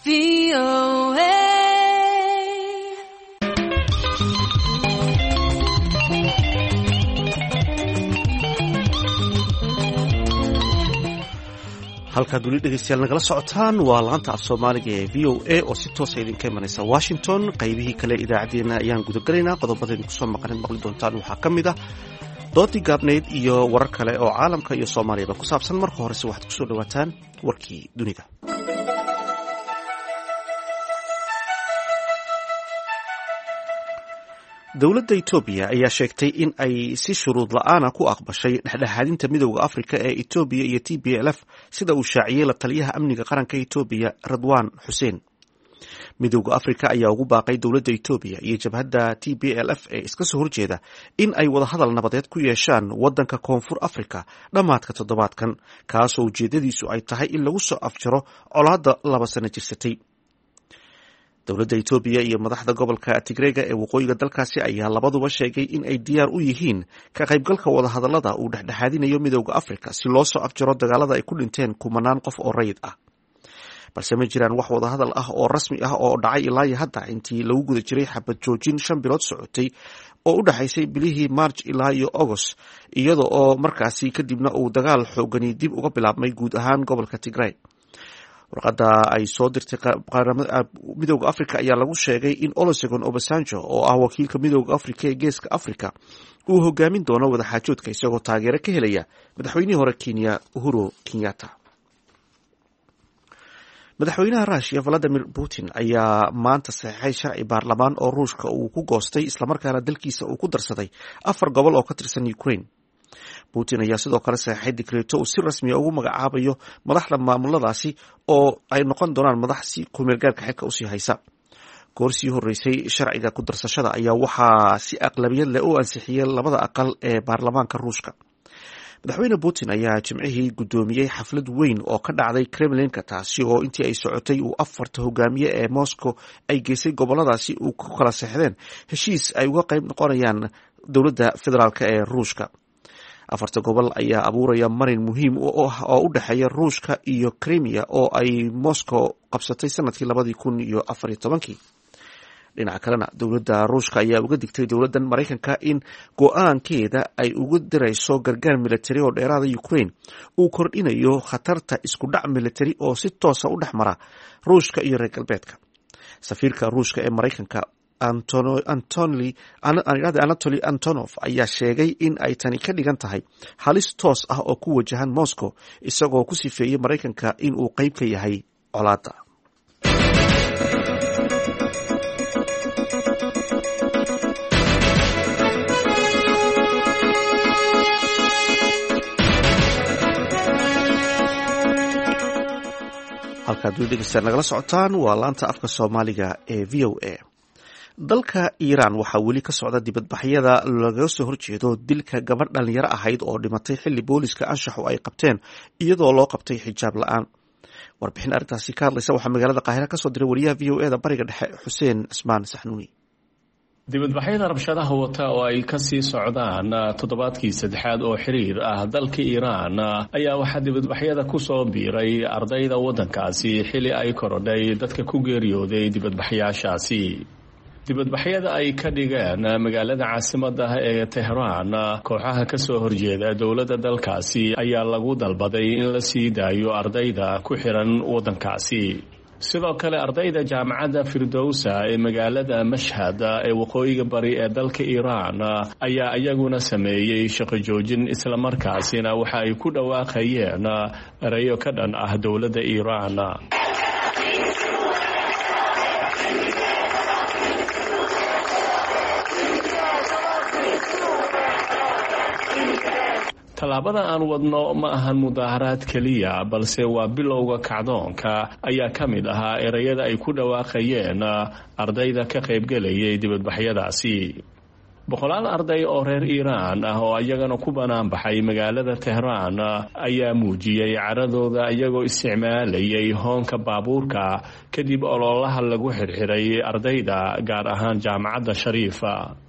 halkaad weli dhegeystayaal nagala socotaan waa laanta af soomaaliga ee v o a oo si toosa idinka imanaysa washington. qaybihii kale idaacaddeenna ayaan gudagalaynaa. qodobada idinku soo maqaneed maqli doontaan waxaa ka mid ah doodii gaabnayd iyo warar kale oo caalamka iyo soomaaliyaba ku saabsan. marka horese waxaad kusoo dhawaataan warkii dunida. dowladda etoobiya ayaa sheegtay in ay si shuruud la-aana ku aqbashay dhexdhexaadinta midowda afrika ee etoobiya iyo t b l f sida uu shaaciyey la taliyaha amniga qaranka etoobiya radwan xuseen. midowda afrika ayaa ugu baaqay dowladda etoobiya iyo jabhadda t b l f ee iska soo horjeeda in ay wadahadal nabadeed ku yeeshaan waddanka koonfur afrika dhammaadka toddobaadkan, kaasoo ujeedadiisu ay tahay in lagu soo afjaro colaadda laba sano jirsatay. dowladda etoobiya iyo madaxda gobolka tigreega ee waqooyiga dalkaasi ayaa labaduba sheegay in ay diyaar u yihiin ka qaybgalka wadahadallada uu dhexdhexaadinayo midowda afrika si loo soo afjaro dagaalada ay ku dhinteen kumanaan qof oo rayid ah. balse ma jiraan wax wadahadal ah oo rasmi ah oo dhacay ilaa iyo hadda intii lagu guda jiray xabad joojin shan bilood socotay oo u dhexaysay bilihii marj ilaa iyo agost, iyada oo markaasi kadibna uu dagaal xoogani dib uga bilaabmay guud ahaan gobolka tigray. warqadda ay soo dirtay midowda afrika ayaa lagu sheegay in olusegun obasanjo oo ah wakiilka midowda afrika ee geeska afrika uu hogaamin doono wadaxaajoodka isagoo taageero ka helaya madaxweynihii hore kenya uhuru kenyatta. madaxweynaha ruushya valadimir putin ayaa maanta saxeixay sharci baarlamaan oo ruushka uu ku goostay islamarkaana dalkiisa uu ku darsaday afar gobol oo ka tirsan ukraine. putin ayaa sidoo kale saxeixay dikreeto uu si rasmiya ugu magacaabayo madaxda maamuladaasi oo ay noqon doonaan madax si kumeelgaarka xilka usii haysa. goor sii horeysay sharciga ku darsashada ayaa waxaa si aqlabiyad leh u ansixiyey labada aqal ee baarlamaanka ruushka. madaxweyne putin ayaa jimcihii guddoomiyey xaflad weyn oo ka dhacday kremlinka, taasi oo intii ay socotay uu afarta hogaamiye ee moscow ay geysay goboladaasi uu ku kala seexdeen heshiis ay uga qayb noqonayaan dowladda federaalk ee ruushka. afarta gobol ayaa abuuraya marin muhiim oo u dhexeeya ruushka iyo krimiya oo ay moscow qabsatay sanadkii labadii kun iyo afar iyo tobankii. dhinaca kalena dowladda ruushka ayaa uga digtay dowladdan maraykanka in go-aankeeda ay ugu dirayso gargaar militari oo dheeraada ukraine uu kordhinayo khatarta isku dhac militari oo si toosa u dhex mara ruushka iyo reer galbeedka. safiirka ruushka ee maraykanka anatoly antonov ayaa sheegay in ay tani ka dhigan tahay halis toos ah oo ku wajahan moscow, isagoo ku sifeeyey maraykanka in uu qayb ka yahay colaadda. halkaad weli dhegeystayaal nagala socotaan waa laanta afka soomaaliga ee v o a. dalka iiraan waxaa weli ka socda dibadbaxyada laga soo horjeedo dilka gabadh dhalinyaro ahayd oo dhimatay xilli booliska anshaxu ay qabteen iyadoo loo qabtay xijaab la-aan. warbixin arrintaasi ka hadlaysa waxaa magaalada qaahira kasoo diray wariyaha v o e da bariga dhexe xuseen cismaan saxnuuni. dibadbaxyada rabshadaha wata oo ay ka sii socdaan toddobaadkii saddexaad oo xiriir ah dalka iiraan ayaa waxaa dibadbaxyada ku soo biiray ardayda waddankaasi xilli ay korodhay dadka ku geeriyooday dibadbaxyaashaasi. dibadbaxyada ay ka dhigeen magaalada caasimadda ee tehraan kooxaha ka soo horjeeda dowladda dalkaasi ayaa lagu dalbaday in la sii daayo ardayda ku xiran waddankaasi. sidoo kale ardayda jaamacadda firdowsa ee magaalada mashhad ee waqooyiga bari ee dalka iiraan ayaa iyaguna sameeyey shaqo joojin, islamarkaasina waxa ay ku dhawaaqayeen erayo ka dhan ah dowladda iiraan. tallaabada aan wadno ma ahan mudaaharaad keliya, balse waa bilowga kacdoonka ayaa ka mid ahaa erayada ay ku dhawaaqayeen ardayda ka qaybgelayay dibadbaxyadaasi. boqolaal arday oo reer iiraan ah oo iyagana ku banaan baxay magaalada tehraan ayaa muujiyey caradooda iyagoo isticmaalayay hoonka baabuurka kadib ololaha lagu xirxiray ardayda, gaar ahaan jaamacadda shariifa.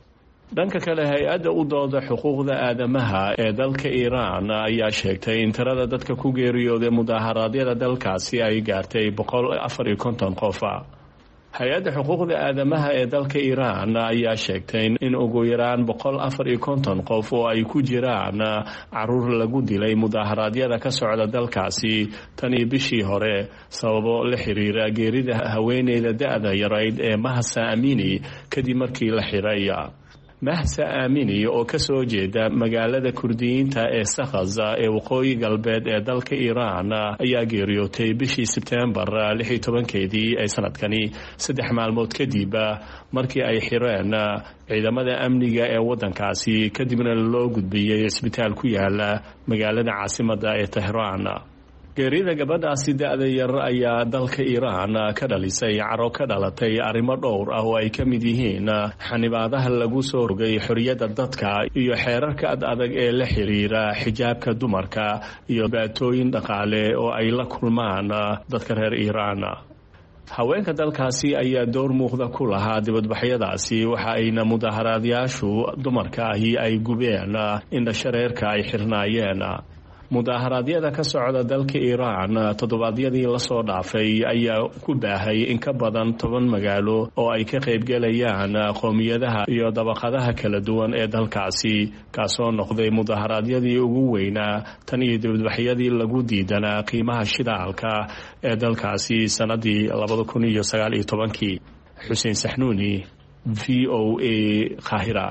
dhanka kale hay-adda u dooda xuquuqda aadamaha ee dalka iiraan ayaa sheegtay in tirada dadka ku geeriyooday mudaharaadyada dalkaasi ay gaartay boqol afar iyo konton qofa. hay-adda xuquuqda aadamaha ee dalka iiraan ayaa sheegtay in ugu yaraan boqol afar iyo konton qof oo ay ku jiraan caruur lagu dilay mudaharaadyada ka socda dalkaasi tan iyo bishii hore sababo la xiriira geerida haweeneyda da-da yarayd ee Mahsa Amini kadib markii la xiray. Mahsa Amini oo ka soo jeeda magaalada Kurdiyiinta ee Sakhaza ee waqooyi galbeed ee dalka Iiraan ayaa geeriyootay bishii Sebtembar lix iyo tobankeedii ee sanadkani saddex maalmood kadib markii ay xireen ciidamada amniga ee wadankaasi kadibna loo gudbiyay isbitaal ku yaala magaalada caasimadda ee Tehran. geerida gabadhaasi da-da yar ayaa dalka Iiraan ka dhalisay caro ka dhalatay arrimo dhowr ah oo ay ka mid yihiin xanibaadaha lagu soo rogay xorriyadda dadka iyo xeerarka ad adag ee la xiriira xijaabka dumarka iyo baatooyin dhaqaale oo ay la kulmaan dadka reer Iiraan. haweenka dalkaasi ayaa door muuqda ku lahaa dibadbaxyadaasi waxa ayna mudaaharaadayaashu dumarka ahi ay gubeen indha shareerka ay xirnaayeen. mudaharaadyada ka socda dalka Iiraan toddobaadyadii la soo dhaafay ayaa ku baahay in ka badan toban magaalo oo ay ka qaybgalayaan qowmiyadaha iyo dabaqadaha kala duwan ee dalkaasi kaasoo noqday mudaharaadyadii ugu weynaa tan iyo dibadbaxyadii lagu diidanaa qiimaha shidaalka ee dalkaasi sanadii labada kun iyo sagaal iyo tobankii. Xuseen Saxnuuni, V O A, Qaahira.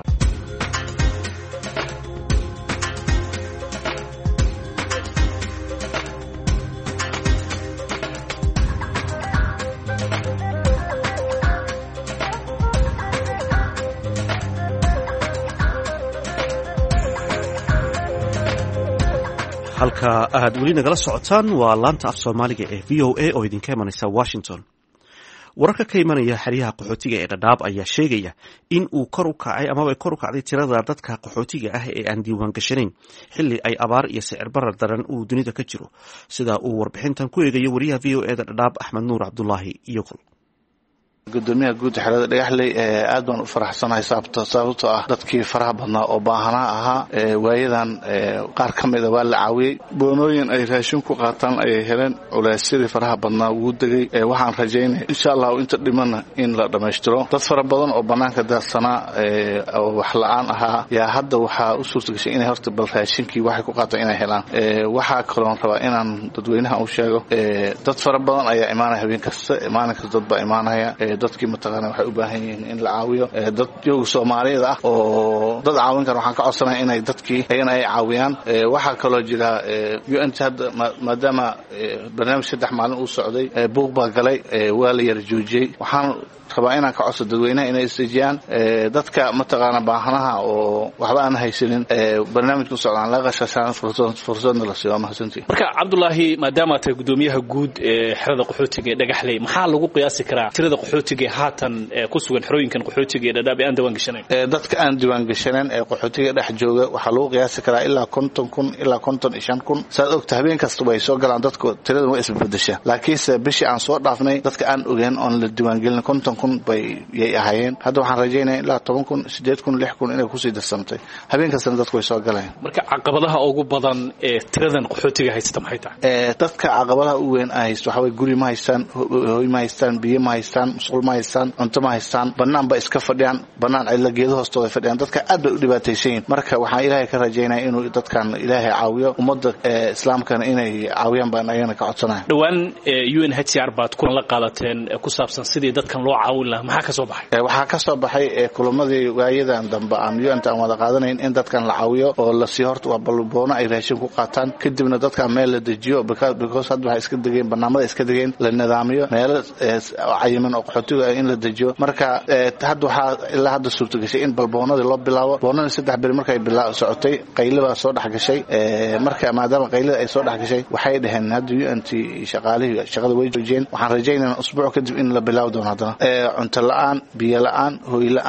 halka aad weli nagala socotaan waa laanta af soomaaliga ee v o a oo idinka imanaysa Washington. wararka ka imanaya xeryaha qaxootiga ee Dadaab ayaa sheegaya in uu kor u kacay ama ay kor u kacday tirada dadka qaxootiga ah ee aan diiwaan gashanayn xilli ay abaar iyo sicir barar daran uu dunida ka jiro, sida uu warbixintan ku eegayo wariyaha v o a da Dadaab Axmed Nuur Cabdullaahi Iyokol. gudoomiyaha guud xerada dhagaxley ee aad baan u faraxsanahay sababta sababtoo ah dadkii faraha badnaa oo baahanaa ahaa ee waayadan qaar ka mid ah waa la caawiyay boonooyin ay raashin ku qaataan ay heleen culeysyadii faraha badnaa ugu degay ee waxaan rajaynayaa insha Allah inta dhimana in la dhameystiro dad fara badan oo banaanka daadsanaa ee wax la'aan ahaa yaa hadda waxa u suurtagashay inay horta bal raashinkii waxay ku qaataan inay helaan ee waxa kale oo rabaa inaan dadweynaha u sheego ee dad fara badan ayaa imaanaya habeen kasta maalin kasta dad baa imaanaya dadkii mataqaana waxay u baahan yihiin in la caawiyo dad jooga Soomaaliyeed ah oo dad caawin kara waxaan ka codsanayaa inay dadkii ayna ay caawiyaan waxa kale oo jira U N hadda maadaama barnaamij saddex maalin uu socday buuq baa galay waa la yar joojiyay waxaan rabaa inaan ka codso dadweynaha inay istijiyaan dadka mataqaana baahanaha oo waxba aan haysanin barnaamijku socdaan la qashashaan fursad la siiyo mahadsantii. marka Cabdullaahi maadaama tahay gudoomiyaha guud ee xerada qaxootiga ee Dhagaxley maxaa lagu qiyaasi karaa tirada qaxootiga haatan ku sugan xerooyinkan qaxootiga ee Dadaab aan diiwaan gashanayn? dadka aan diiwaan gashanayn ee qaxootiga dhex jooga waxa lagu qiyaasi karaa ilaa konton kun ilaa konton iyo shan kun saad ogtahay habeen kasta way soo galaan dadku tirada way isbedeshaa laakiin bishii aan soo dhaafnay dadka aan ogeyn on la diiwaan gelin konton kun bay yay ahaayeen hadda waxaan rajaynayaa ilaa toban kun sideed kun lix kun inay ku sii darsamtay habeen kasta dadku way soo galayaan. marka caqabadaha ugu badan ee tiradan qaxootiga haysta maxay tahay? ee dadka caqabadaha ugu weyn ay haysto waxa way guri ma haystaan hooy ma haystaan biyo ma haystaan musqul ma haystaan cunto ma haystaan banaan ba iska fadhiyaan banaan ay la geedo hoostooda fadhiyaan dadka aad bay u dhibaataysan marka waxaan ilaahay ka rajaynayaa inuu dadkan ilaahay caawiyo ummadda islaamkana inay caawiyaan baan ayana ka codsanahay. dhawaan U N H C R baad kulan la qaadateen ku saabsan sidii dadkan loo caawin lahaa maxaa ka soo baxay? waxaa ka soo baxay kulamadii waayadan dambe aan U N ta aan wada qaadanayn in dadkan la caawiyo oo la sii horta waa balboono ay raashin ku qaataan kadibna dadkan meel la dejiyo because hadda waxay iska degeen barnaamijyada iska degeen la nidaamiyo meel cayiman oo qaxootiga in la dejiyo marka hadda waxaa ilaa hadda suurtagashay in balboonada loo bilaabo boonada saddex beri markay bilaa socotay qaylada soo dhax gashay marka maadaama qaylada ay soo dhax gashay waxay dhaheen hadda U N T shaqaalihii shaqada way joojiyeen waxaan rajaynaynaa usbuuc kadib in la bilaabo doono hadana cunto la'aan biyo la'aan hooy la'aan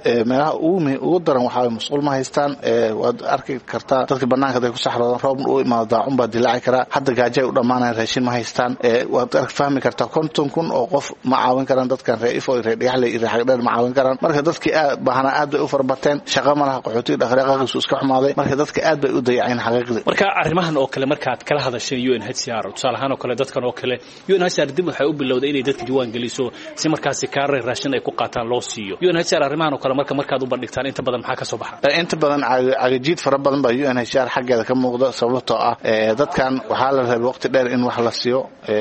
meelaha ugu ugu daran waxaa mas'uul ma haystaan waad arki kartaa dadka banaanka ay ku saxroodaan roob u imaado daacun baa dilaaci kara hadda gaajay u dhamaanayaan raashin ma haystaan waad arki fahmi kartaa konton kun oo qof ma caawin karaan dadkan reef oo reedyaxley iyo xaqdheer ma caawin karaan marka dadkii aad baahna aad bay u farbateen shaqo ma laha qaxootiga dhaqaaqaqiisu iska xumaaday marka dadka aad bay u dayaceen xaqiiqdii marka arrimahan oo kale markaad kala hadashay U N H C R tusaale ahaan oo kale dadkan oo kale U N H C R dib waxay u bilowday inay dadka diiwaan geliso si markaasi kaarey raashin ay ku qaataan loo siiyo U N H C R arrimahan oo kale marka markaad u bandhigtaan inta badan maxaa ka soo baxa inta badan cagajiid fara badan baa U N H C R xaggeeda ka muuqda sababtoo ah dadkan waxaa la rabay waqti dheer in wax la siiyo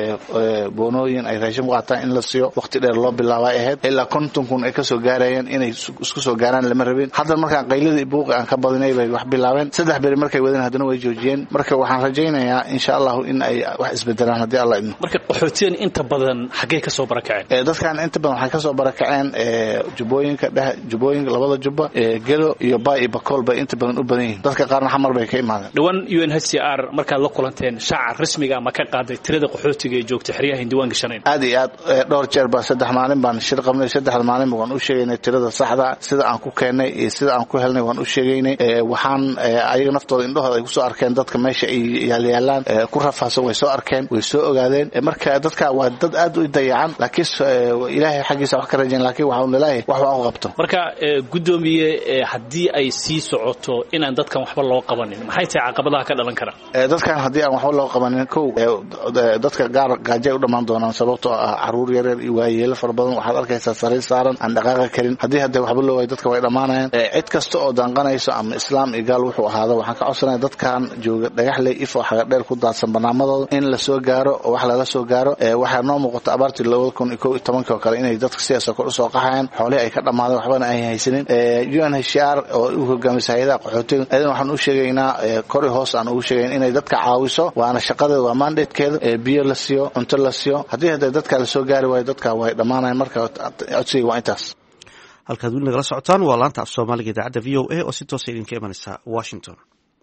boonooyin ay raashin qaataan in la siiyo waqti dheer loo bilaabay ahayd ilaa konton kun ay ka soo gaarayeen inay isku soo gaaraan lama rabin hadda markaan qayladii buuqi aan ka badinay bay wax bilaabeen saddex beri markay wadeen haddana way joojiyeen marka waxaan rajaynayaa insha Allah in ay wax isbedelaan haddii Allah idmo marka qaxootiyan inta badan xagee ka soo barakaceen dadkan inta badan waxay ka soo barakaceen jubooyinka dhex jubooyinka labada jubba gelo iyo bay iyo bakool bay inta badan u badan yihiin dadka qaarna xamar bay ka imaadeen dhawan U N H C R markaad la kulanteen shaaca rasmiga ma ka qaaday tirada qaxootiga ee joogta xiriyaha diiwaan gashaneen aad iyo aad dhowr jeer baa saddex maalin baan shir qabnay saddex maalin baan u sheegaynay tirada saxda sida aan ku keenay iyo sida aan ku helnay waan u sheegaynay waxaan ayaga naftooda indhahooda ay ku soo arkeen dadka meesha ay yaalayaan ku rafaasan way soo arkeen way soo ogaadeen marka dadka waa dad aad u dayacan laakiin ilaahay xaqiisa wax ka rajayn laakiin waxa uu leeyahay wax waa u qabto marka gudoomiye hadii ay sii socoto inaan dadkan waxba loo qabanin maxay tahay caqabadaha ka dhalan kara dadkan hadii aan waxba loo qabanin kow dadka gaar gaajay u dhamaan doonaan sababtoo ah caruur yar yar iyo waayeel far badan waxaad arkaysaa sariir saaran aan dhaqaaqa karin hadii hadda waxba loo way dadka way dhamaanayaan cid kasta oo danqanayso ama islaam iyo gaal wuxuu ahaado waxaan ka codsanayaa dadkan jooga dhagaxley ifo xaga dheer ku daadsan barnaamijyada in la soo gaaro oo wax laga soo gaaro waxa noo muuqata abaartii laba kun iyo kow iyo toban oo kale inay dadka siyaasad kor u soo qaxayaan xoolaha ay ka dhamaadeen waxbana ay haysanin U N H C R oo uu hogaamiyo hay'adaha qaxootiga aydan waxaan u sheegaynaa kori hoos aan ugu sheegayn inay dadka caawiso waana shaqadeeda waa mandate-keeda biyo la siiyo cunto la siiyo hadii hadda dadka la soo gaari waayo dadka way dhamaanayaan marka codsiga waa intaas halkaad weli nagala socotaan waa laanta af soomaaliga idaacadda V O A oo si toosa idinka imanaysa Washington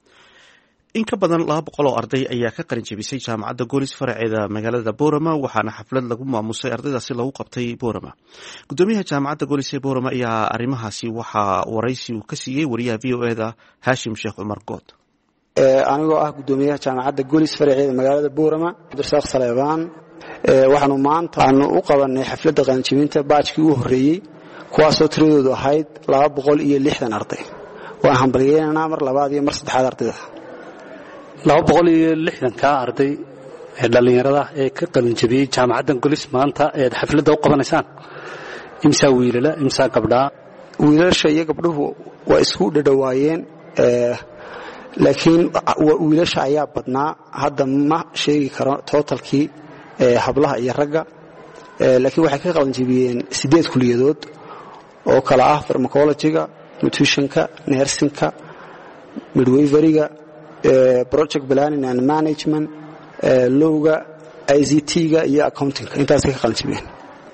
in ka badan laba boqol oo arday ayaa ka qalin jebisay jaamacadda Golis faraceeda magaalada Boorama waxaana xaflad lagu maamusay ardaydaasi lagu qabtay Boorama gudoomiyaha jaamacadda Golis ee Boorama ayaa arrimahaasi waxa waraysi uu ka siiyay wariyaha V O A da Hashim Sheekh Umar Good anigoo ah gudoomiyaha jaamacadda Golis faraceeda magaalada Boorama Abdursaaq Saleebaan waxaanu maanta aanu u qabanay xafladda qalin jebinta baajkii ugu horeeyay kuwaasoo tiradoodu ahayd laba boqol iyo lixdan arday waan hambalyeynaa mar labaad iyo mar saddexaad ardayda laba boqol iyo lixdan ka arday ee dhalinyarada ee ka qalin jabiyay jaamacadda Golis maanta ee xafladda u qabanaysaan imsa wiilala imsa gabdha wiilasha iyo gabdhuhu waa isku dhadhawaayeen ee laakiin wiilasha ayaa badnaa hadda ma sheegi karo totalkii ee hablaha iyo ragga ee laakiin waxay ka qalin jabiyeen sideed kuliyadood oo kala ah pharmacology-ga nutrition-ka nursing-ka midwifery-ga project planning and management lowga I C T-ga iyo accounting-ka intaas ka qalin jabiyeen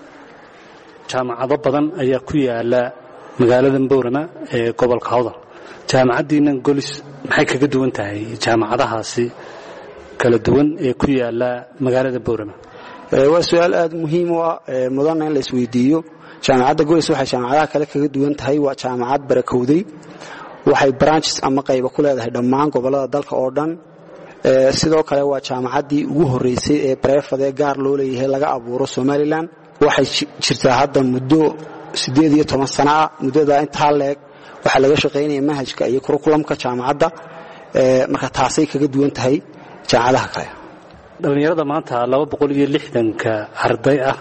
jaamacado badan ayaa ku yaala magaalada Boorama ee gobolka Hawdal jaamacadiina Golis maxay kaga duwan tahay jaamacadahaasi kala duwan ee ku yaala magaalada Boorama waa su'aal aad muhiim u ah mudan in la isweydiiyo jaamacadda Golis waxay jaamacadaha kale kaga duwan tahay waa jaamacad barakowday waxay branches ama qaybo ku leedahay dhammaan gobolada dalka oo dhan ee sidoo kale waa jaamacadii ugu horeysay ee private ee gaar loo leeyahay laga abuuro Somaliland waxay jirtaa hadda muddo sideed iyo toban sano ah muddada inta leeg waxa laga shaqeynayay manhajka iyo curriculumka jaamacadda ee marka taasay kaga duwan tahay jaamacadaha kale dhalinyarada maanta laba boqol iyo lixdan ka arday ah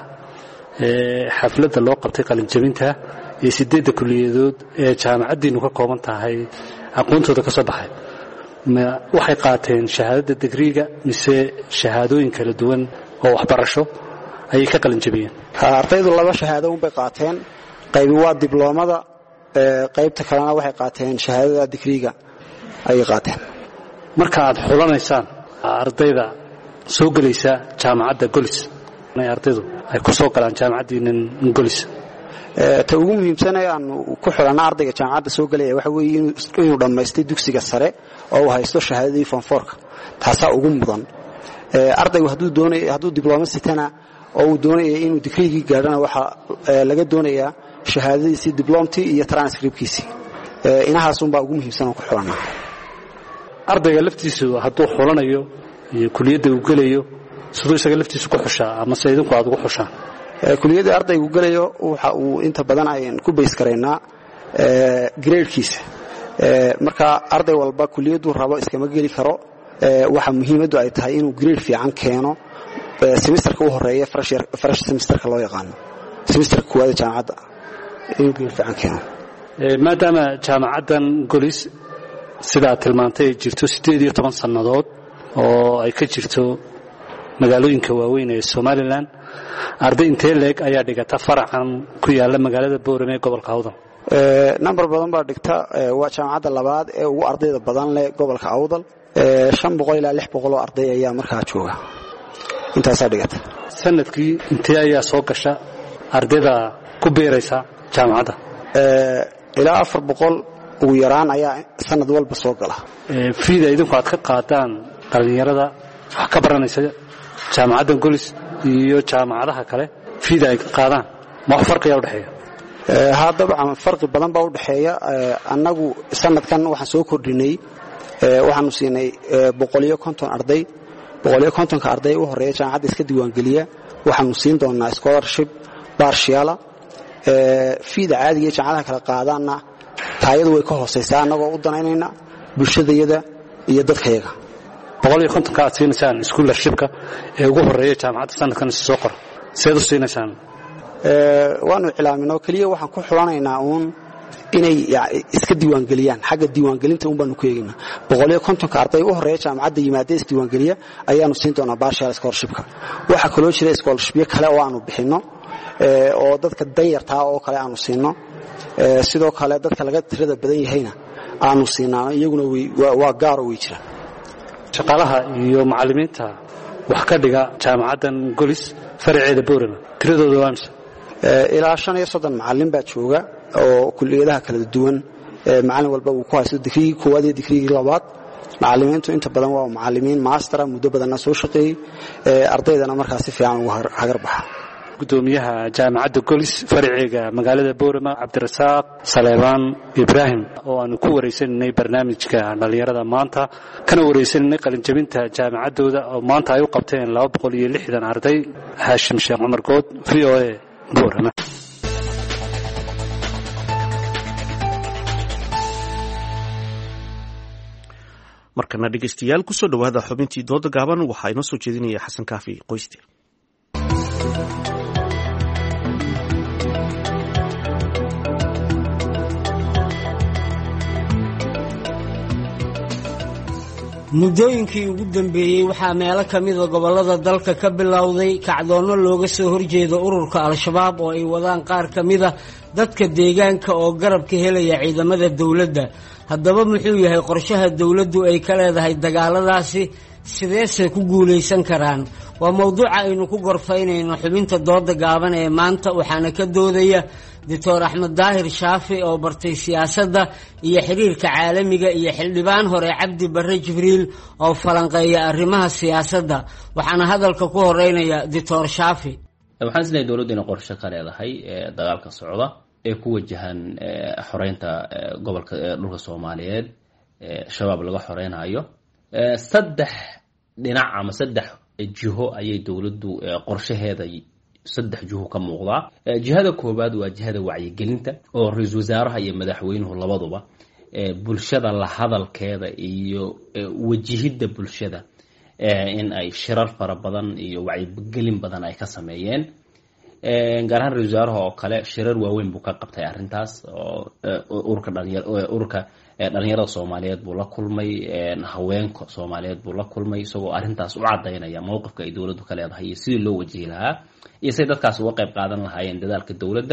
ee xafladda loo qabtay qalin jabinta iyo sideed kuliyadood ee jaamacadiinu ka kooban tahay aqoontooda ka soo baxay ma waxay qaateen shahaadada digriga mise shahaadooyin kala duwan oo waxbarasho ay ka qalin jabiyeen ardaydu laba shahaado un bay qaateen qayb waa dibloomada ee qaybta kalena waxay qaateen shahaadada digriga ay qaateen marka aad xulanaysaan ardayda soo galaysa jaamacadda Golis ay ardaydu ay ku soo galaan jaamacadiina Golis ee ta ugu muhiimsan ee aan ku xulana ardayga jaamacadda soo galaya waxa weeye inuu dhameystay dugsiga sare oo uu haysto shahaadadii form four ka taasa ugu mudan ee ardaygu haduu doonayo haduu diblooma sitana oo uu doonayo inuu digrigi gaarana waxa laga doonayaa shahaadadiisii diblomtii iyo transcriptkiisii inahaasunbaa ugu muhiimsan oo ku xulanaa ardayga laftiisu hadduu xulanayo iyo kuliyadda uu gelayo siduu isaga laftiisu ku xushaa ama se idinku aad ugu xushaan kuliyadda ardaygu gelayo waxa uu inta badan ayaan ku bays karaynaa gradekiisa marka arday walba kuliyaddu rabo iskama geli karo waxa muhiimaddu ay tahay inuu grade fiican keeno semesterka u horeeya fresh semesterka loo yaqaano semesterka koowaad ee jaamacadda inuu grade fiican keeno maadaama jaamacaddan golis sida aad tilmaantay ay jirto siddeed iyo toban sannadood oo ay ka jirto magaalooyinka waaweyn ee somalilan arday intee leeg ayaa dhigata faracan ku yaala magaalada boorame ee gobolka awdal number badan baa dhigta waa jaamacadda labaad ee ugu ardayda badan leh gobolka awdal shan boqol ilaa lix boqol oo arday ayaa markaa jooga intaasaa dhigata sanadkii intee ayaa soo gasha ardayda ku biiraysa jaamacadda ilaa afar boqol ugu yaraan ayaa sanad walba soo gala fiida idinku aad ka qaadaan dhallinyarada wax ka baranaysa jaamacadda golis iyo jaamacadaha kale fiida ay ka qaadaan ma wax farqiya udhexeeya haa dabcan farqi badan baa udhexeeya annagu sanadkan waxaan soo kordhinay waxaanu siinay boqoliyo konton arday boqoliyo kontonka arday u horeeya jaamacadda iska diiwaangeliya waxaanu siin doonaa scholarship barshiala fiida caadiga jaamacadaha kala qaadaanna taayadu way ka hoosaysaa annagoo u danaynayna bulshadayada iyo dadkayaga boqoliyo kontonka aad siinaysaan schoolarshipka ee ugu horeeya jaamacadda sanadkan is soo qora seed u siinaysaan waanu iclaaminoo keliya waxaan ku xulanaynaa uun inay iska diiwaangeliyaan xagga diiwaangelinta un baanu ku eegaynaa boqoliyo kontonka arday u horeeya jaamacadda yimaada isdiiwaangeliya ayaanu siin doonaa barshial scholarshipka waxaa kaloo jira scholarshipyo kale oo aanu bixinno oo dadka danyartaa oo kale aanu siinno sidoo kale dadka laga tirada badan yahayna aanu siinaano iyaguna waa gaaro way jiraan shaqaalaha iyo macallimiinta wax ka dhiga jaamacaddan golis faraceeda boorama tiradooda waa mise ilaa shan iyo soddon macallin baa jooga oo kuliyadaha kala duwan macallin walba uu ku haysto digrigii koowaad iyo digrigii labaad macallimiintu inta badan waa macallimiin maastera muddo badanna soo shaqeeyey ardaydana markaa si fiican ugu hagar baxa gudoomiyaha jaamacadda golis faraceega magaalada boorama cabdirasaaq saleebaan ibraahim oo aanu ku waraysaninay barnaamijka dhallinyarada maanta kana waraysaninay qalinjabinta jaamacaddooda oo maanta ay u qabteen laba boqol iyo lixdan arday haashim sheekh cumar good v o a boorama markana dhegaystayaal kusoo dhowaada xubintii dooda gaaban waxaa inoo soo jeedinaya xasan kaafi qoyste muddooyinkii ugu dambeeyey waxaa meelo ka mida gobollada dalka ka bilowday kacdoonno looga soo horjeedo ururka al-shabaab oo ay wadaan qaar ka mida dadka deegaanka oo garab ka helaya ciidamada dowladda haddaba muxuu yahay qorshaha dowladdu ay ka leedahay dagaaladaasi sideese ku guulaysan karaan waa mowduuca aynu ku gorfaynayno xubinta dooda gaaban ee maanta waxaana ka doodaya doctor axmed daahir shaafi oo bartay siyaasadda iyo xiriirka caalamiga iyo xildhibaan hore cabdi barre jibriil oo falanqeeya arrimaha siyaasadda waxaana hadalka ku horeynaya doctor shaafi waxaan isleeyahay dowladdu inay qorshe ka leedahay dagaalka socda ee ku wajahan xoreynta gobolka dhulka soomaaliyeed shabaab laga xoreynayo saddex dhinac ama saddex jiho ayay dowladdu qorshaheeda saddex jiho ka muuqdaa jihada koobaad waa jihada wacyigelinta oo ra-iisul wasaaraha iyo madaxweynuhu labaduba bulshada la hadalkeeda iyo wajihidda bulshada in ay shirar fara badan iyo wacyigelin badan ay ka sameeyeen gaar ahaan ra-isul wasaaraha oo kale shirar waaweyn buu ka qabtay arrintaas oo ururka dhalinyar ururka dhalinyarada soomaaliyeed buu la kulmay haweenka soomaaliyeed buu la kulmay isagoo arrintaas u cadaynaya mowqifka ay dowladdu ka leedahay iyo sidii loo wajihi lahaa iyo say dadkaas uga qayb qaadan lahaayeen dadaalka dowladda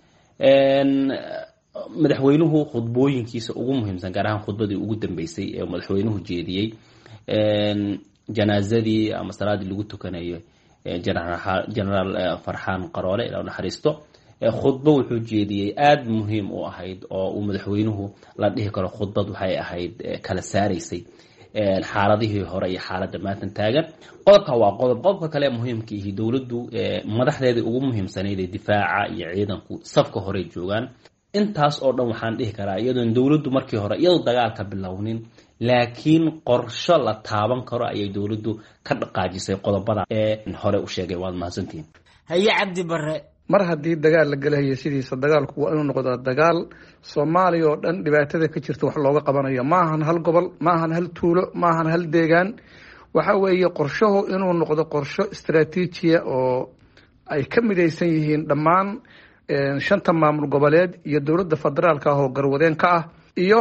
madaxweynuhu khudbooyinkiisa ugu muhiimsan gaar ahaan khudbadii ugu dambeysay ee madaxweynuhu jeediyey janaazadii ama salaadii lagu tukanayo generaal farxaan qaroole ilaa naxariisto khudbo wuxuu jeediyey aada muhiim u ahayd oo uu madaxweynuhu la dhihi karo khudbad waxay ahayd kala saaraysay xaaladihii hore iyo xaaladda maatan taagan. qodobka waa qodob qodobka kale muhiimka ihi dowladdu madaxdeedii ugu muhiimsanayd ee difaaca iyo ciidanku safka hore joogaan. intaas oo dhan waxaan dhihi karaa iyadoon dowladdu markii hore iyadoo dagaalka bilownin laakiin qorsho la taaban karo ayay dowladdu ka dhaqaajisay qodobada ee hore u sheegay. waad mahadsantihiin. haye cabdi bare, mar haddii dagaal la gelahayo sidiisa dagaalku waa inuu noqdaa dagaal soomaaliya oo dhan dhibaatada ka jirta wax looga qabanayo. ma ahan hal gobol, ma ahan hal tuulo, ma ahan hal deegaan. waxa weeye qorshahu inuu noqdo qorsho istaraatiijiya oo ay ka midaysan yihiin dhammaan shanta maamul goboleed iyo dowladda federaalka ah oo garwadeen ka ah iyo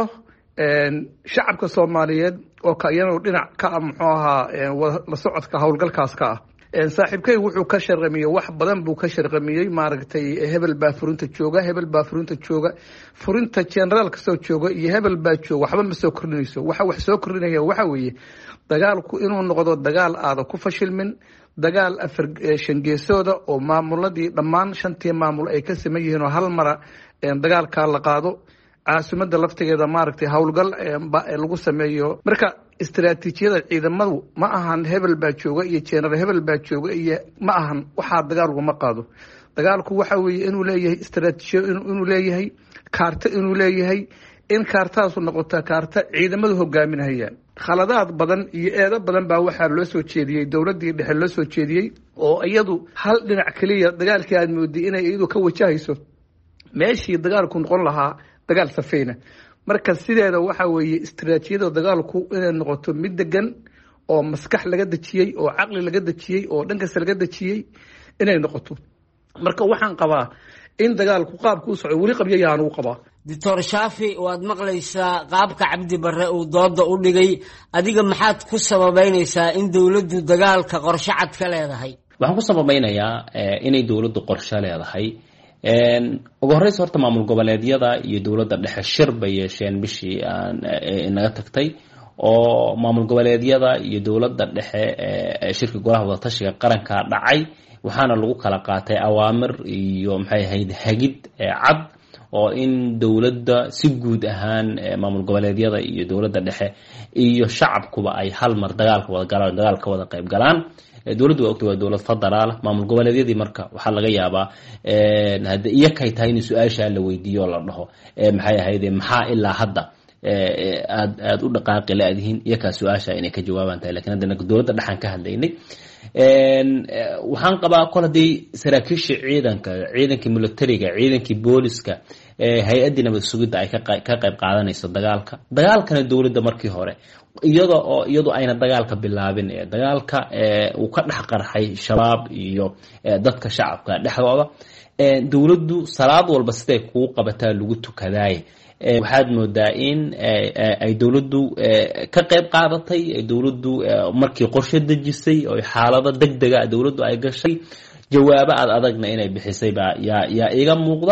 shacabka soomaaliyeed oo kayanu dhinac ka ah muxuu ahaa la socodka howlgalkaas ka ah. saaxiibkay wuxuu ka sharqamiyey wax badan buu ka sharqamiyey maaragtay hebel baa furinta jooga hebel baa furinta jooga furinta general kasoo jooga iyo hebel baa jooga waxba ma soo kordhinayso. waxa wax soo kordhinaya waxa weeye dagaalku inuu noqdo dagaal aada ku fashilmin, dagaal afar shan geesooda oo maamuladii dhammaan shantii maamul ay ka siman yihiin oo hal mara dagaalkaa la qaado. caasimadda laftigeeda maaragtay howlgal lagu sameeyo. marka istaraatiijiyada ciidamadu ma ahan hebel baa jooga iyo general hebel baa jooga iyo ma ahan waxaa dagaalku ma qaado. dagaalku waxa weeye inuu leeyahay istaraatiijiyo inuu leeyahay kaarto inuu leeyahay in kaartaasu noqota kaarta ciidamadu hogaaminayaan. khaladaad badan iyo eedo badan baa waxaa loo soo jeediyey dowladdii dhexe loo soo jeediyey oo iyadu hal dhinac keliya dagaalkii aad moodday inay iyadu ka wajahayso meeshii dagaalku noqon lahaa dagaal safeyna. marka sideeda waxa weeye istaraatiijiyada dagaalku inay noqoto mid degan oo maskax laga dejiyey oo caqli laga dejiyey oo dhankasta laga dejiyey inay noqoto. marka waxaan qabaa in dagaalku qaabku u socdo weli qabyayaan uu qabaa. doctor Shaafi, waad maqlaysaa qaabka Cabdi Barre uu dooda u dhigay. adiga maxaad ku sababeynaysaa in dowladdu dagaalka qorshe cad ka leedahay? waxaan ku sababeynayaa inay dowladdu qorshe leedahay. ugu horeysa horta maamul goboleedyada iyo dowladda dhexe shir bay yeesheen bishii aan inaga tagtay oo maamul goboleedyada iyo dowladda dhexe shirka golaha wadatashiga qaranka dhacay. waxaana lagu kala qaatay awaamir iyo maxay ahayd hagid cad oo in dowladda si guud ahaan maamul goboleedyada iyo dowladda dhexe iyo shacabkuba ay hal mar dagaalka wada galaan dagaalka wada qayb galaan. dowladdu waa ogtay waa dowlad federaal. maamul goboleedyadii marka waxaa laga yaabaa hadda iyakay tahay in su-aashaa la weydiiyo oo la dhaho maxay ahayd maxaa ilaa hadda aad aad u dhaqaaqi la-dihiin iyakaa su-aasha inay ka jawaabaan tahay. lakin hadda dowladda dhexaan ka hadlaynay. waxaan qabaa kol haddii saraakiisha ciidanka ciidankii militariga ciidankii booliska hay-addii nabad sugidda ay ka qayb qaadanayso dagaalka dagaalkana dowladda markii hore iyada oo iyadu ayna dagaalka bilaabin ee dagaalka uu ka dhex qarxay shabaab iyo dadka shacabka dhexdooda. dowladdu salaad walba siday kugu qabataa lagu tukadaay. waxaad moodaa in ay dowladdu ka qayb qaadatay dowladdu markii qorshe dejisay oo xaalado degdega dowladdu ay gashay jawaabo aad adagna inay bixisay baa yaa yaa iga muuqda.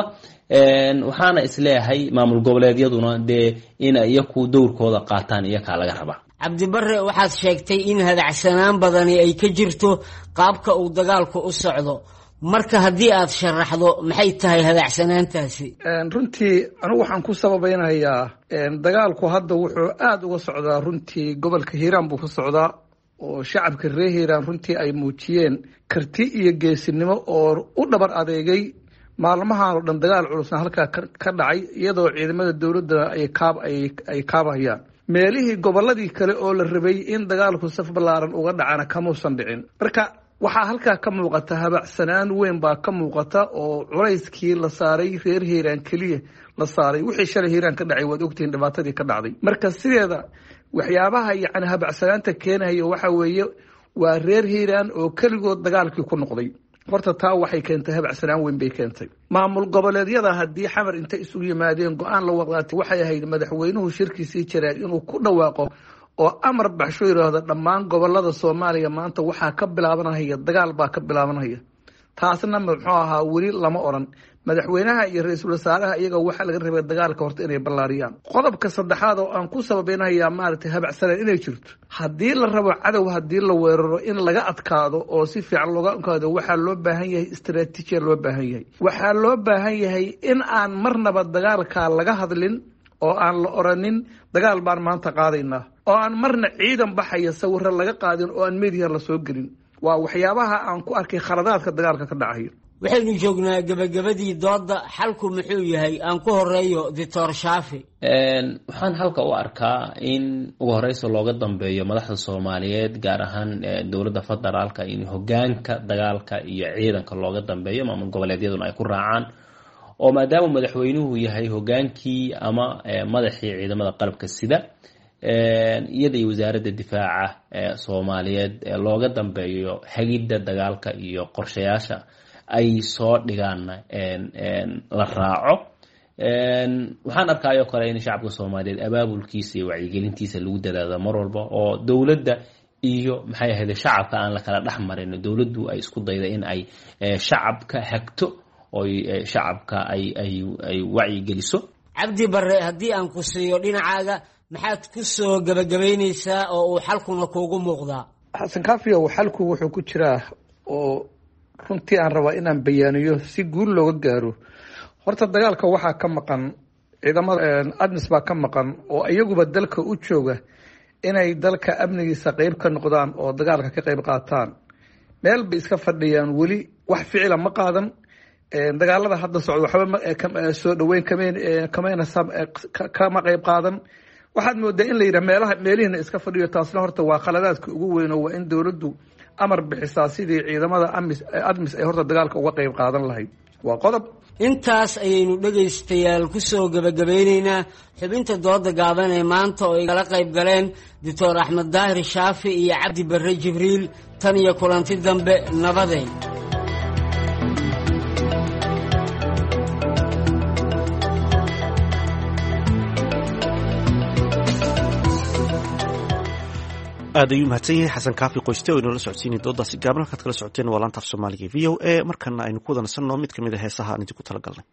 waxaana isleeyahay maamul goboleedyaduna dee in iyaku dowrkooda qaataan iyakaa laga rabaa. Cabdi Barre, waxaad sheegtay in hadacsanaan badani ay ka jirto qaabka uu dagaalku u socdo. marka haddii aad sharaxdo maxay tahay hadacsanaantaasi? runtii anigu waxaan ku sababeynayaa dagaalku hadda wuxuu aada uga socdaa runtii gobolka hiiraan buu ka socdaa oo shacabka reer hiiraan runtii ay muujiyeen karti iyo geesinimo oo u dhabar adeegay maalmahan oo dhan dagaal culusna halkaa ka dhacay iyadoo ciidamada dowladda ay kaab ay kaabahayaan. meelihii gobolladii kale oo la rabay in dagaalku saf ballaaran uga dhacana kamuusan dhicin. marka waxaa halkaa ka muuqata habacsanaan weyn baa ka muuqata oo culayskii la saaray reer hiiraan keliya la saaray. wixii shalay hiiraan ka dhacay waad ogtihiin dhibaatadii ka dhacday. marka sideeda waxyaabaha yani habacsanaanta keenayo waxa weeye waa reer hiiraan oo keligood dagaalkii ku noqday. horta taa waxay keentay habacsanaan weyn bay keentay. maamul goboleedyada haddii xamar intay isugu yimaadeen go-aan la waqaatay waxay ahayd madaxweynuhu shirkiisii jiraa inuu ku dhawaaqo oo amar baxsho yidhaahdo dhammaan gobolada Soomaaliya maanta waxaa ka bilaabanaya dagaal baa ka bilaabanaya. taasna muxuu ahaa weli lama oran. madaxweynaha iyo ra'iisul wasaaraha iyaga waxa laga rabay dagaalka horta inay ballaariyaan. qodobka saddexaad oo aan ku sababeynayaa maartay habacsanaan inay jirto haddii la rabo cadow haddii la weeraro in laga adkaado oo si fiican looga adkaado waxaa loo baahan yahay istaraatiiji loo baahan yahay. waxaa loo baahan yahay in aan marnaba dagaalka laga hadlin oo aan la oranin dagaal baan maanta qaadaynaa oo aan marna ciidan baxaya sawirro laga qaadin oo aan media la soo gelin waa waxyaabaha aan ku arkay khaladaadka dagaalka ka dhacaya waxaynu joognaa gabagabadii dooda xalku muxuu yahay aan ku horeeyo doctor Shaafi waxaan halka u arkaa in ugu horeyso looga dambeeyo madaxda Soomaaliyeed gaar ahaan dowladda federaalka in hoggaanka dagaalka iyo ciidanka looga dambeeyo maamul goboleedyaduna ay ku raacaan oo maadaama madaxweynuhu yahay hoggaankii ama madaxii ciidamada qalabka sida iyada iyo wasaaradda difaaca Soomaaliyeed looga dambeeyo hagidda dagaalka iyo qorshayaasha ay soo dhigaan la raaco waxaan arkaayoo kale in shacabka Soomaaliyeed abaabulkiisa iyo wacyigelintiisa lagu dadaalo mar walba oo dowladda iyo maxay ahayd shacabka aan la kala dhaxmarin dowladdu ay isku dayda in ay shacabka hagto oo shacabka ay ay ay wacyigeliso Cabdi Barre haddii aan ku siiyo dhinacaaga maxaad ku soo gabagabaynaysaa oo uu xalkuna kuugu muuqdaa Xasan Kaafiyo xalku wuxuu ku jiraa oo runtii aan rabaa inaan bayaaniyo si guul looga gaaro horta dagaalka waxaa ka maqan ciidamada admis baa ka maqan oo iyaguba dalka u jooga inay dalka amnigiisa qayb ka noqdaan oo dagaalka ka qayb qaataan meel bay iska fadhiyaan weli wax ficila ma qaadan dagaalada hadda socdo waxba soo dhaweyn kameen kameena kama qayb qaadan waxaad moodaa in la yidhaha meelaha meelihiina iska fadhiyo taasna horta waa khaladaadka ugu weyn oo waa in dowladdu amar bixisaa sidii ciidamada admis ay horta dagaalka uga qayb qaadan lahayd waa qodob intaas ayaynu dhegaystayaal ku soo gabagabeynaynaa xubinta dooda gaaban ee maanta oo ay kala qayb galeen doctor Axmed Daahir Shaafi iyo Cabdi Barre Jibriil tan iyo kulanti dambe nabadeyn aad ayuu mahadsan yahay xasan kaafi qoyste oo inoola socodsiinay doodaasi gaaban halkaad kala socoteen waa laanta af soomaaliga v o a markana aynu ku wada nasanno mid ka mid a heesaha aan idinku tala galnay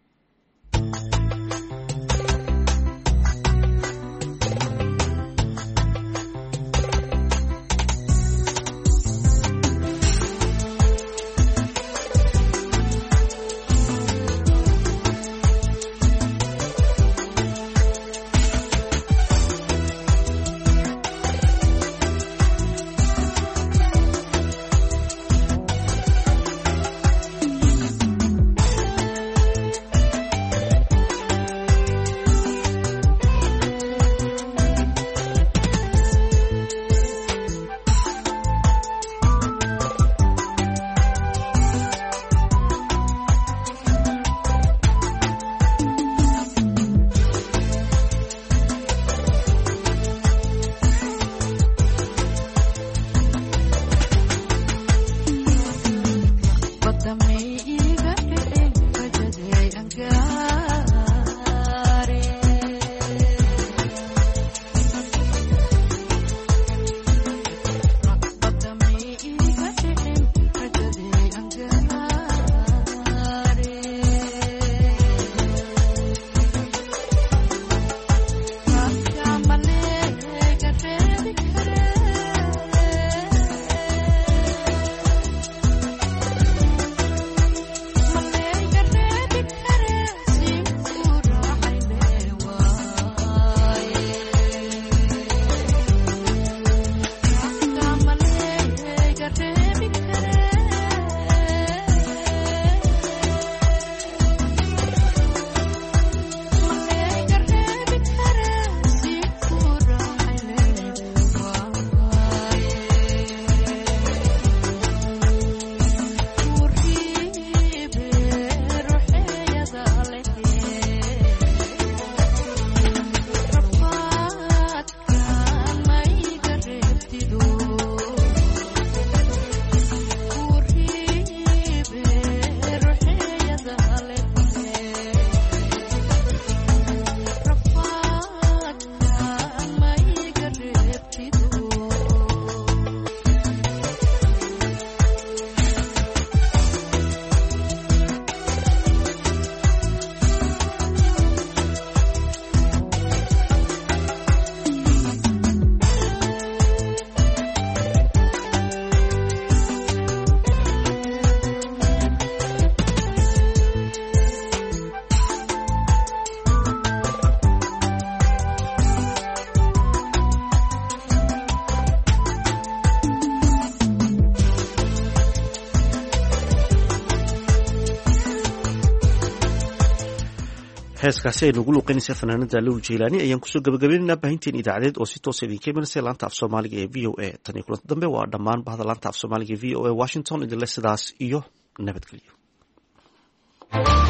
heeskaasi ay nagu luuqeynaysa fanaanada lowr jeylaani ayaan kusoo gabagabaynaynaa baahinteen idaacadeed oo si toosa idinka imanaysa laanta af soomaaliga ee v o a tan iyo kulanta dambe waa dhammaan bahda laanta af soomaaliga ee v o a washington idinle sidaas iyo nabadgelyo.